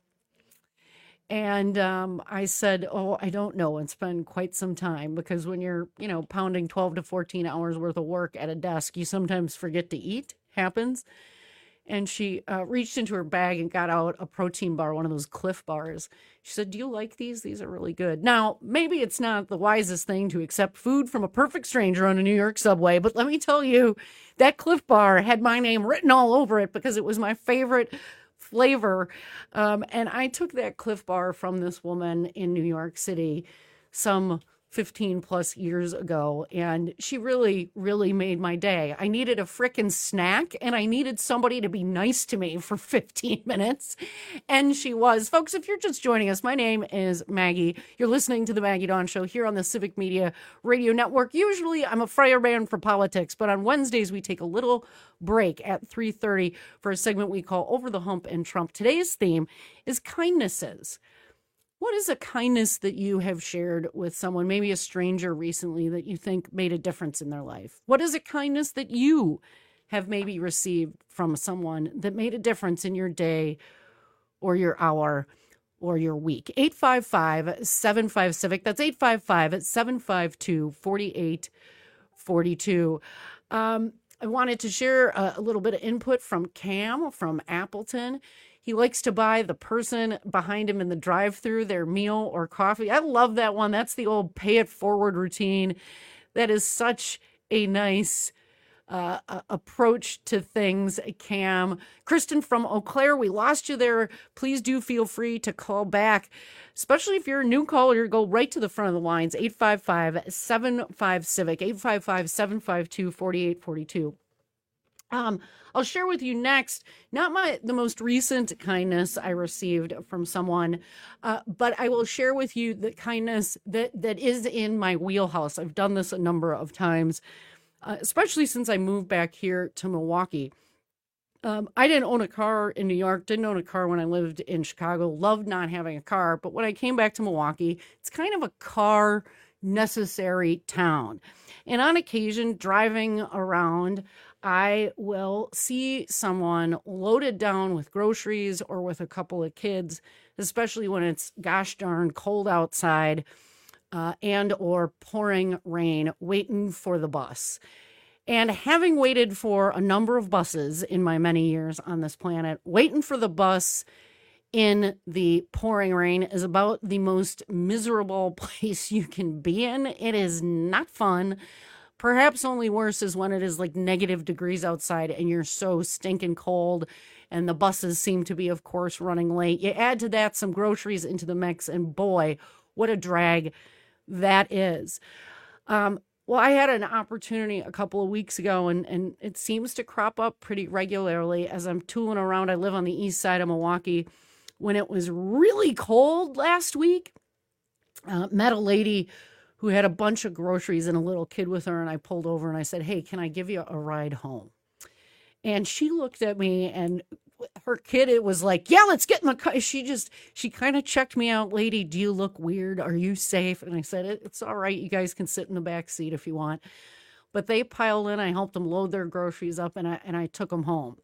And um, I said, oh, I don't know. It's been quite some time, because when you're, you know, pounding twelve to fourteen hours worth of work at a desk, you sometimes forget to eat. Happens. And she uh, reached into her bag and got out a protein bar, one of those Cliff bars. She said, do you like these? These are really good. Now, maybe it's not the wisest thing to accept food from a perfect stranger on a New York subway, but let me tell you, that Cliff bar had my name written all over it because it was my favorite flavor. Um, and I took that Cliff bar from this woman in New York City some fifteen plus years ago, and she really, really made my day. I needed a frickin' snack, and I needed somebody to be nice to me for fifteen minutes, and she was. Folks, if you're just joining us, my name is Maggie. You're listening to The Maggie Dawn Show here on the Civic Media Radio Network. Usually, I'm a fireman for politics, but on Wednesdays, we take a little break at three thirty for a segment we call Over the Hump and Trump. Today's theme is kindnesses. What is a kindness that you have shared with someone, maybe a stranger recently, that you think made a difference in their life? What is a kindness that you have maybe received from someone that made a difference in your day or your hour or your week? eight five five, seven five, CIVIC. That's eight five five, seven five two, four eight four two. Um, I wanted to share a, a little bit of input from Cam from Appleton. He likes to buy the person behind him in the drive-thru their meal or coffee. I love that one. That's the old pay it forward routine. That is such a nice uh, approach to things, Cam. Kristen from Eau Claire, we lost you there. Please do feel free to call back, especially if you're a new caller. Go right to the front of the lines, eight five five, seven five, CIVIC, eight five five, seven five two, four eight four two. Um, I'll share with you next, not my the most recent kindness I received from someone, uh, but I will share with you the kindness that, that is in my wheelhouse. I've done this a number of times, uh, especially since I moved back here to Milwaukee. Um, I didn't own a car in New York, didn't own a car when I lived in Chicago, loved not having a car. But when I came back to Milwaukee, it's kind of a car necessary town. And on occasion, driving around, I will see someone loaded down with groceries or with a couple of kids, especially when it's gosh darn cold outside uh, and or pouring rain, waiting for the bus. And having waited for a number of buses in my many years on this planet, waiting for the bus in the pouring rain is about the most miserable place you can be in. It is not fun. Perhaps only worse is when it is like negative degrees outside and you're so stinking cold and the buses seem to be, of course, running late. You add to that some groceries into the mix, and boy, what a drag that is. Um, well, I had an opportunity a couple of weeks ago, and, and it seems to crop up pretty regularly as I'm tooling around. I live on the east side of Milwaukee. when it was really cold last week, uh, met a lady who had a bunch of groceries and a little kid with her. And I pulled over and I said, hey, can I give you a ride home? And she looked at me, and her kid, it was like, yeah, let's get in the car. She just, she kind of checked me out. Lady, do you look weird? Are you safe? And I said, it's all right. You guys can sit in the back seat if you want. But they piled in. I helped them load their groceries up, and I, and I took them home.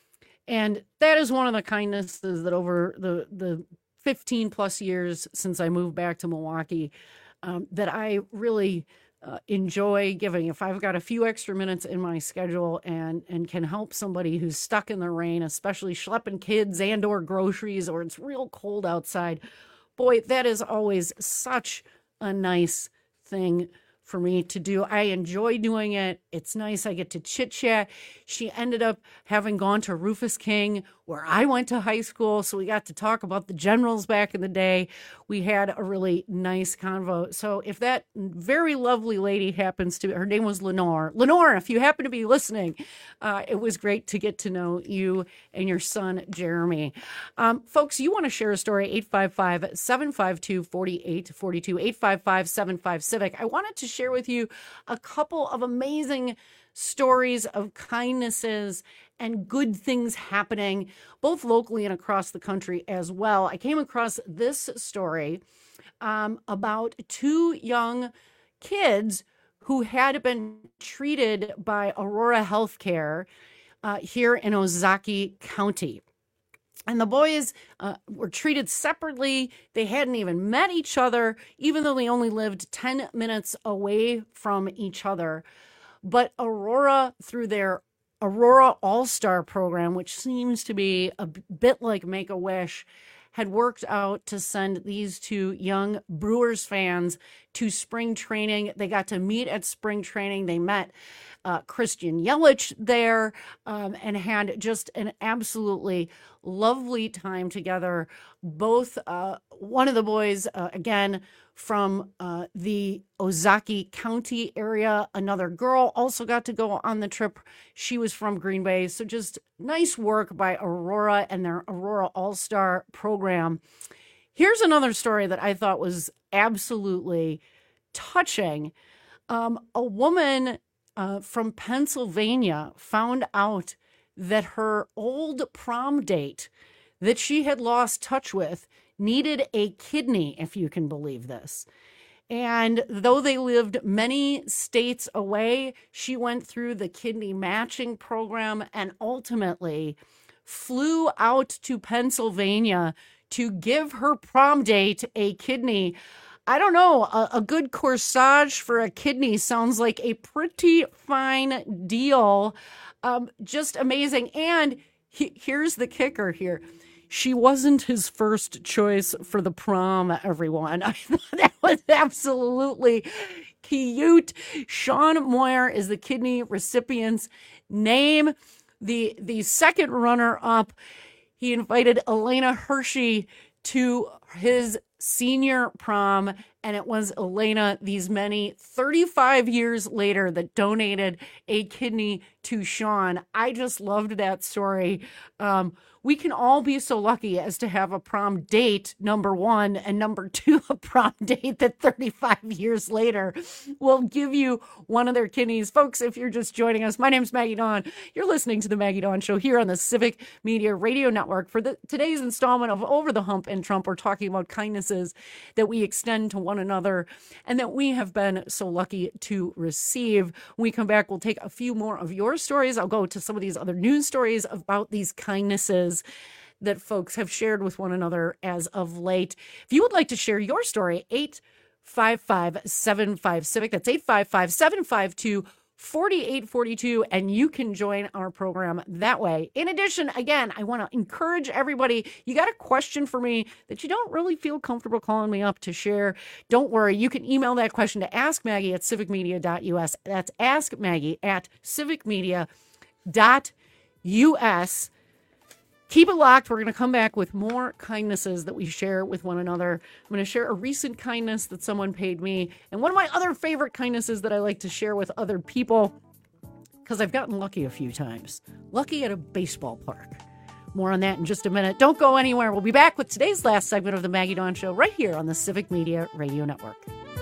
And that is one of the kindnesses that over the, the fifteen plus years since I moved back to Milwaukee, um, that I really Uh, enjoy giving. If I've got a few extra minutes in my schedule and and can help somebody who's stuck in the rain, especially schlepping kids and or groceries, or it's real cold outside, boy, that is always such a nice thing for me to do. I enjoy doing it. It's nice. I get to chit chat. She ended up having gone to Rufus King, where I went to high school. So we got to talk about the Generals back in the day. We had a really nice convo. So if that very lovely lady happens to, her name was Lenore. Lenore, if you happen to be listening, uh, it was great to get to know you and your son, Jeremy. Um, folks, you want to share a story, eight five five, seven five two, four eight four two, eight five five, seven five, CIVIC. I wanted to share with you a couple of amazing stories of kindnesses and good things happening, both locally and across the country as well. I came across this story um, about two young kids who had been treated by Aurora Healthcare uh, here in Ozaukee County. And the boys uh, were treated separately. They hadn't even met each other, even though they only lived ten minutes away from each other. But Aurora, through their Aurora All-Star program, which seems to be a bit like Make-A-Wish, had worked out to send these two young Brewers fans to spring training. They got to meet at spring training. They met uh, Christian Yelich there um, and had just an absolutely lovely time together. Both, uh, one of the boys, uh, again, from uh, the Ozaukee County area. Another girl also got to go on the trip. She was from Green Bay. So just nice work by Aurora and their Aurora All-Star program. Here's another story that I thought was absolutely touching. Um, a woman uh, from Pennsylvania found out that her old prom date that she had lost touch with needed a kidney, if you can believe this. And though they lived many states away, she went through the kidney matching program and ultimately flew out to Pennsylvania to give her prom date a kidney. I don't know, a, a good corsage for a kidney sounds like a pretty fine deal. Um, just amazing. And he, here's the kicker here. She wasn't his first choice for the prom, everyone. I thought that was absolutely cute. Sean Moyer is the kidney recipient's name. The, the second runner-up, he invited Elena Hershey to his senior prom, and it was Elena, these many thirty-five years later, that donated a kidney to Sean. I just loved that story. Um, we can all be so lucky as to have a prom date, number one, and number two, a prom date that thirty-five years later will give you one of their kidneys. Folks, if you're just joining us, my name's Maggie Dawn. You're listening to the Maggie Dawn Show here on the Civic Media Radio Network. For the, today's installment of Over the Hump and Trump, we're talking about kindnesses that we extend to one another and that we have been so lucky to receive. When we come back, we'll take a few more of your stories. I'll go to some of these other news stories about these kindnesses that folks have shared with one another as of late. If you would like to share your story, eight five five, seven five, CIVIC. That's eight five five, seven five two, four eight four two, and you can join our program that way. In addition, again, I want to encourage everybody, you got a question for me that you don't really feel comfortable calling me up to share, don't worry. You can email that question to ask Maggie at civic media dot U S. That's ask Maggie at civic media dot U S. Keep it locked. We're going to come back with more kindnesses that we share with one another. I'm going to share a recent kindness that someone paid me, and one of my other favorite kindnesses that I like to share with other people, because I've gotten lucky a few times. Lucky at a baseball park. More on that in just a minute. Don't go anywhere. We'll be back with today's last segment of the Maggie Dawn Show right here on the Civic Media Radio Network.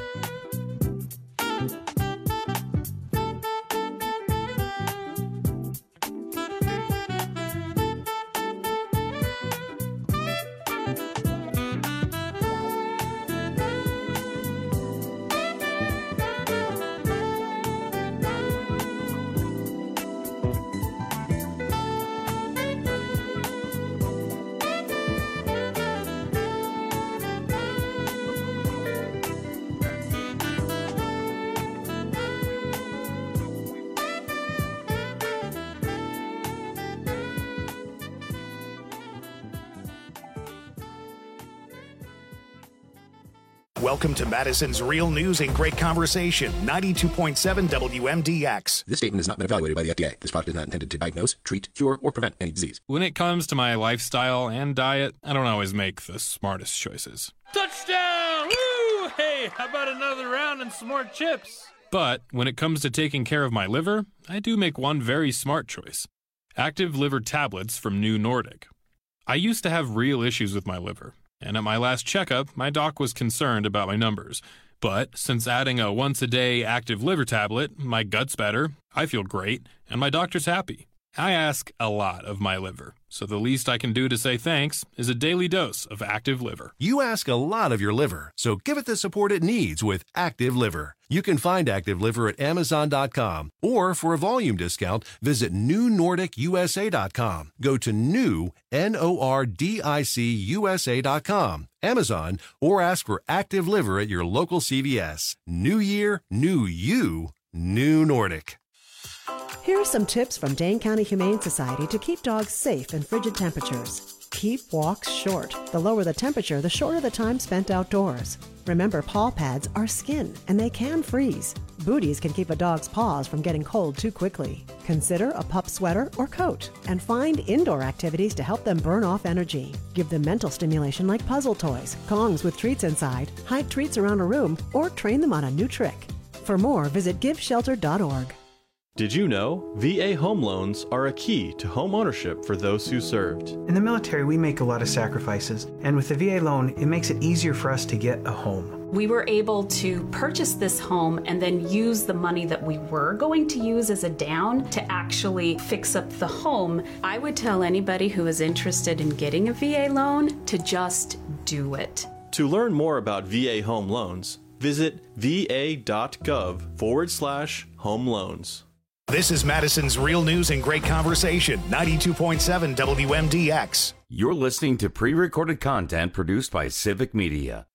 Welcome to Madison's Real News and Great Conversation, ninety-two point seven W M D X. This statement has not been evaluated by the F D A. This product is not intended to diagnose, treat, cure, or prevent any disease. When it comes to my lifestyle and diet, I don't always make the smartest choices. Touchdown! Woo! Hey, how about another round and some more chips? But when it comes to taking care of my liver, I do make one very smart choice. Active Liver Tablets from New Nordic. I used to have real issues with my liver, and at my last checkup, my doc was concerned about my numbers. But since adding a once-a-day Active Liver tablet, my gut's better, I feel great, and my doctor's happy. I ask a lot of my liver, so the least I can do to say thanks is a daily dose of Active Liver. You ask a lot of your liver, so give it the support it needs with Active Liver. You can find Active Liver at Amazon dot com, or for a volume discount, visit New Nordic U S A dot com. Go to new, N O R D I C U S A dot com, Amazon, or ask for Active Liver at your local C V S. New year, new you, New Nordic. Here are some tips from Dane County Humane Society to keep dogs safe in frigid temperatures. Keep walks short. The lower the temperature, the shorter the time spent outdoors. Remember, paw pads are skin, and they can freeze. Booties can keep a dog's paws from getting cold too quickly. Consider a pup sweater or coat, and find indoor activities to help them burn off energy. Give them mental stimulation like puzzle toys, Kongs with treats inside, hide treats around a room, or train them on a new trick. For more, visit give shelter dot org. Did you know V A home loans are a key to home ownership for those who served? In the military, we make a lot of sacrifices, and with the V A loan, it makes it easier for us to get a home. We were able to purchase this home and then use the money that we were going to use as a down to actually fix up the home. I would tell anybody who is interested in getting a V A loan to just do it. To learn more about V A home loans, visit va.gov forward slash home loans. This is Madison's Real News and Great Conversation, ninety-two point seven W M D X. You're listening to pre-recorded content produced by Civic Media.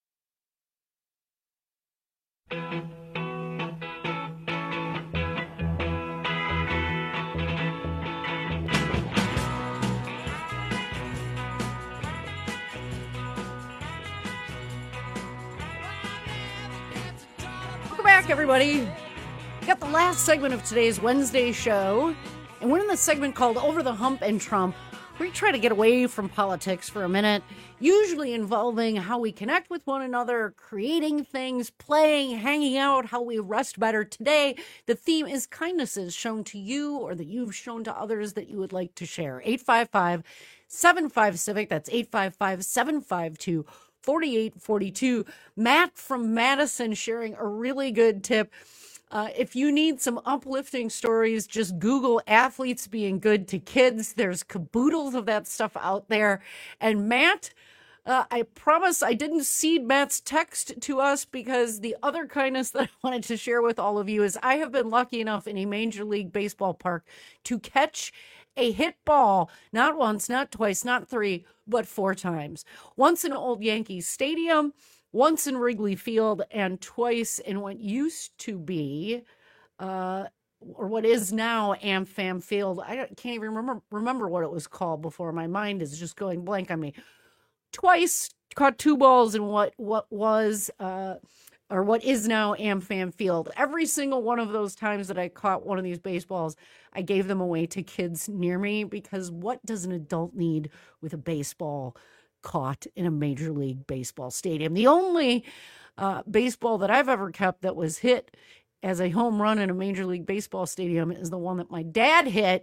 Welcome back, everybody. We got the last segment of today's Wednesday show, and we're in the segment called Over the Hump and Trump, where we try to get away from politics for a minute, usually involving how we connect with one another, creating things, playing, hanging out, how we rest better. Today, the theme is kindnesses shown to you or that you've shown to others that you would like to share. eight five five, seven five, CIVIC, that's eight five five, seven five two, four eight four two. Matt from Madison sharing a really good tip. Uh, if you need some uplifting stories, just Google athletes being good to kids. There's caboodles of that stuff out there. And Matt, uh, I promise I didn't seed Matt's text to us because the other kindness that I wanted to share with all of you is I have been lucky enough in a Major League Baseball park to catch a hit ball, not once, not twice, not three, but four times. Once in Old Yankees Stadium, once in Wrigley Field, and twice in what used to be, uh, or what is now AmFam Field. I can't even remember remember what it was called before. My mind is just going blank on me. Twice caught two balls in what what was uh, or what is now AmFam Field. Every single one of those times that I caught one of these baseballs, I gave them away to kids near me, because what does an adult need with a baseball caught in a Major League Baseball stadium? The only uh, baseball that I've ever kept that was hit as a home run in a Major League Baseball stadium is the one that my dad hit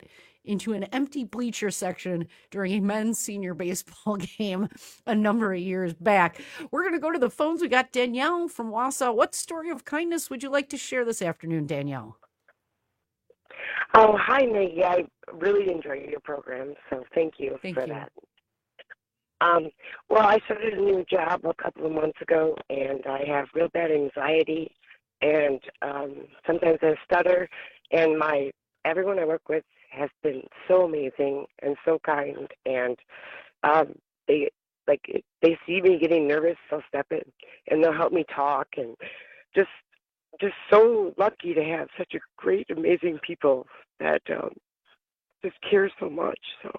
into an empty bleacher section during a men's senior baseball game a number of years back. We're going to go to the phones. We got Danielle from Wausau. What story of kindness would you like to share this afternoon, Danielle? Oh, hi, Maggie. I really enjoy your program, so thank you thank for you. that. Um, well, I started a new job a couple of months ago, and I have real bad anxiety, and um, sometimes I stutter, and my everyone I work with has been so amazing and so kind, and um, they like they see me getting nervous, they'll step in and they'll help me talk, and just just so lucky to have such a great, amazing people that um, just care so much. So.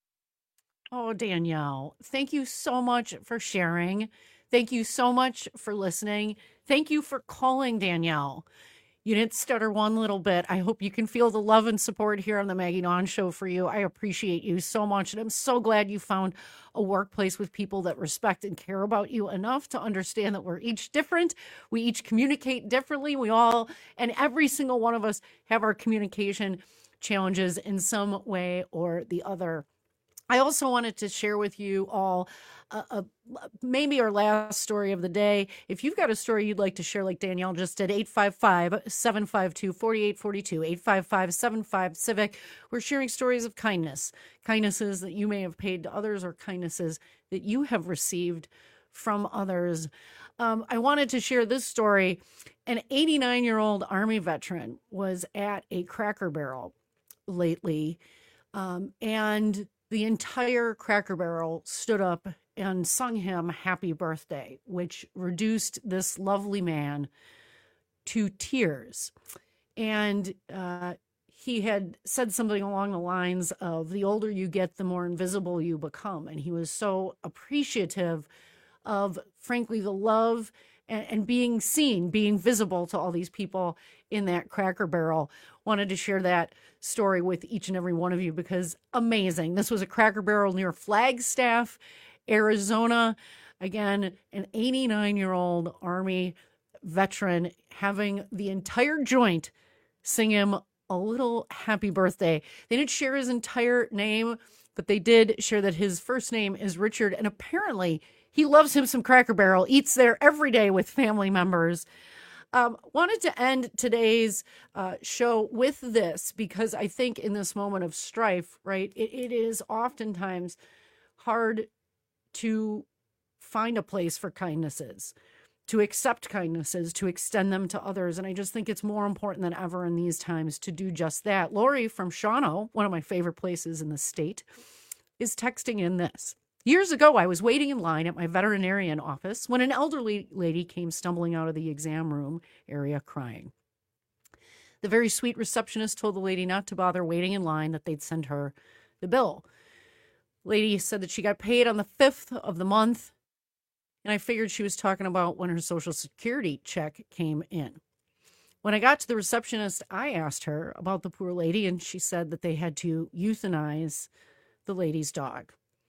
Oh, Danielle, thank you so much for sharing. Thank you so much for listening. Thank you for calling, Danielle. You didn't stutter one little bit. I hope you can feel the love and support here on the Maggie Dawn Show for you. I appreciate you so much. And I'm so glad you found a workplace with people that respect and care about you enough to understand that we're each different. We each communicate differently. We all, and every single one of us, have our communication challenges in some way or the other. I also wanted to share with you all uh, uh, maybe our last story of the day. If you've got a story you'd like to share like Danielle just did, eight five five, seven five two, four eight four two, eight five five, seven five, CIVIC. We're sharing stories of kindness, kindnesses that you may have paid to others or kindnesses that you have received from others. Um, I wanted to share this story. An eighty-nine-year-old Army veteran was at a Cracker Barrel lately, um, and the entire Cracker Barrel stood up and sung him happy birthday, which reduced this lovely man to tears. And uh, he had said something along the lines of, the older you get, the more invisible you become. And he was so appreciative of, frankly, the love and, and being seen, being visible to all these people in that Cracker Barrel. Wanted to share that story with each and every one of you because amazing. This was a Cracker Barrel near Flagstaff, Arizona. Again, an eighty-nine-year-old Army veteran having the entire joint sing him a little happy birthday. They didn't share his entire name, but they did share that his first name is Richard, and apparently he loves him some Cracker Barrel, eats there every day with family members. Um, wanted to end today's uh, show with this because I think in this moment of strife, right, it, it is oftentimes hard to find a place for kindnesses, to accept kindnesses, to extend them to others. And I just think it's more important than ever in these times to do just that. Lori from Shawano, one of my favorite places in the state, is texting in this. Years ago, I was waiting in line at my veterinarian office when an elderly lady came stumbling out of the exam room area crying. The very sweet receptionist told the lady not to bother waiting in line, that they'd send her the bill. Lady said that she got paid on the fifth of the month, and I figured she was talking about when her Social Security check came in. When I got to the receptionist, I asked her about the poor lady, and she said that they had to euthanize the lady's dog.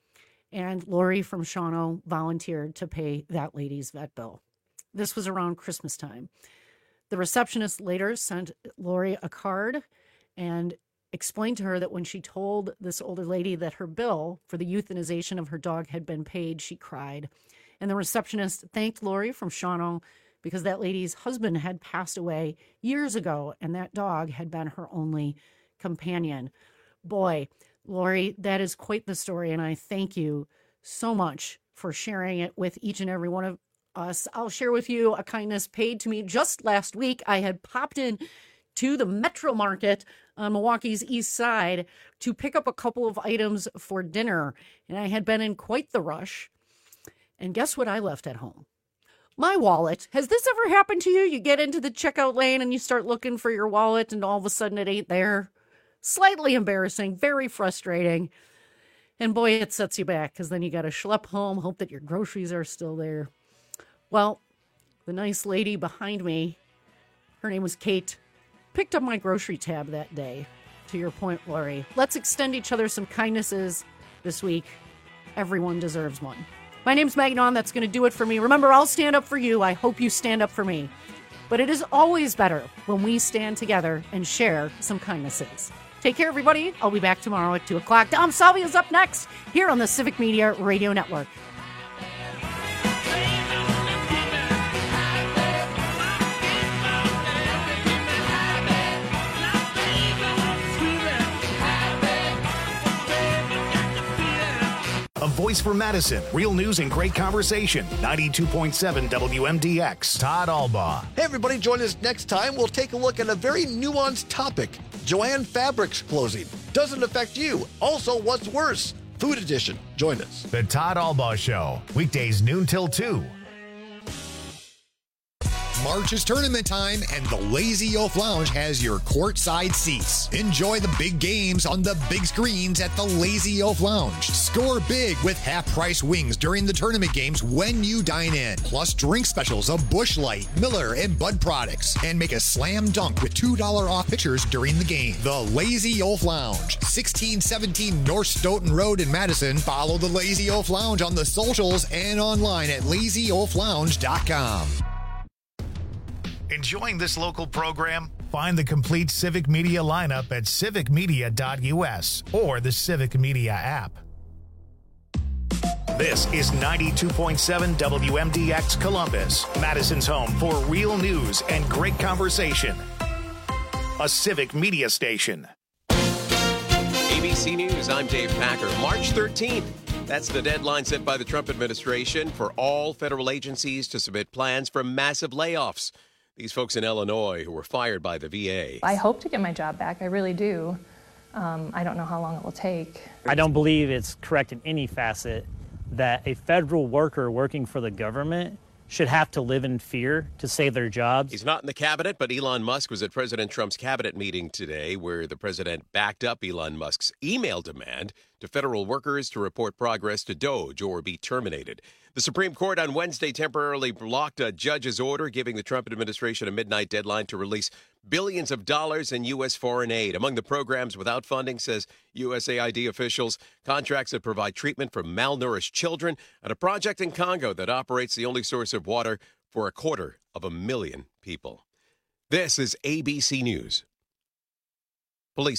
And Lori from Shawano volunteered to pay that lady's vet bill. This was around Christmas time. The receptionist later sent Lori a card and explained to her that when she told this older lady that her bill for the euthanization of her dog had been paid, she cried. And the receptionist thanked Lori from Shawano because that lady's husband had passed away years ago, and that dog had been her only companion. Boy, Lori, that is quite the story, and I thank you so much for sharing it with each and every one of us. I'll share with you a kindness paid to me just last week. I had popped in to the Metro Market on Milwaukee's east side to pick up a couple of items for dinner, and I had been in quite the rush. And guess what I left at home? My wallet. Has this ever happened to you? You get into the checkout lane and you start looking for your wallet, and all of a sudden it ain't there. Slightly embarrassing, very frustrating. And boy, it sets you back because then you got to schlep home, hope that your groceries are still there. Well, the nice lady behind me, her name was Kate, picked up my grocery tab that day. To your point, Lori, let's extend each other some kindnesses this week. Everyone deserves one. My name's Maggie Dawn. That's going to do it for me. Remember, I'll stand up for you. I hope you stand up for me. But it is always better when we stand together and share some kindnesses. Take care, everybody. I'll be back tomorrow at two o'clock. Dom Salvi is up next here on the Civic Media Radio Network. A voice for Madison. Real news and great conversation. ninety-two point seven W M D X. Todd Albaugh. Hey, everybody, join us next time. We'll take a look at a very nuanced topic. Joann Fabrics closing. Doesn't affect you. Also, what's worse? Food Edition. Join us. The Todd Albaugh Show. Weekdays noon till two. March is tournament time, and the Lazy Oaf Lounge has your courtside seats. Enjoy the big games on the big screens at the Lazy Oaf Lounge. Score big with half-price wings during the tournament games when you dine in. Plus drink specials of Busch Light, Miller, and Bud products. And make a slam dunk with two dollars off pitchers during the game. The Lazy Oaf Lounge, sixteen seventeen North Stoughton Road in Madison. Follow the Lazy Oaf Lounge on the socials and online at lazy oaf lounge dot com. Enjoying this local program? Find the complete Civic Media lineup at civic media dot U S or the Civic Media app. This is ninety-two point seven W M D X Columbus, Madison's home for real news and great conversation. A Civic Media station. A B C News, I'm Dave Packer. March thirteenth. That's the deadline set by the Trump administration for all federal agencies to submit plans for massive layoffs. These folks in Illinois who were fired by the V A. I hope to get my job back. I really do. Um, I don't know how long it will take. I don't believe it's correct in any facet that a federal worker working for the government should have to live in fear to save their jobs. He's not in the cabinet, but Elon Musk was at President Trump's cabinet meeting today where the president backed up Elon Musk's email demand to federal workers to report progress to DOGE or be terminated. The Supreme Court on Wednesday temporarily blocked a judge's order giving the Trump administration a midnight deadline to release billions of dollars in U S foreign aid. Among the programs without funding, says U S A I D officials, contracts that provide treatment for malnourished children and a project in Congo that operates the only source of water for a quarter of a million people. This is A B C News.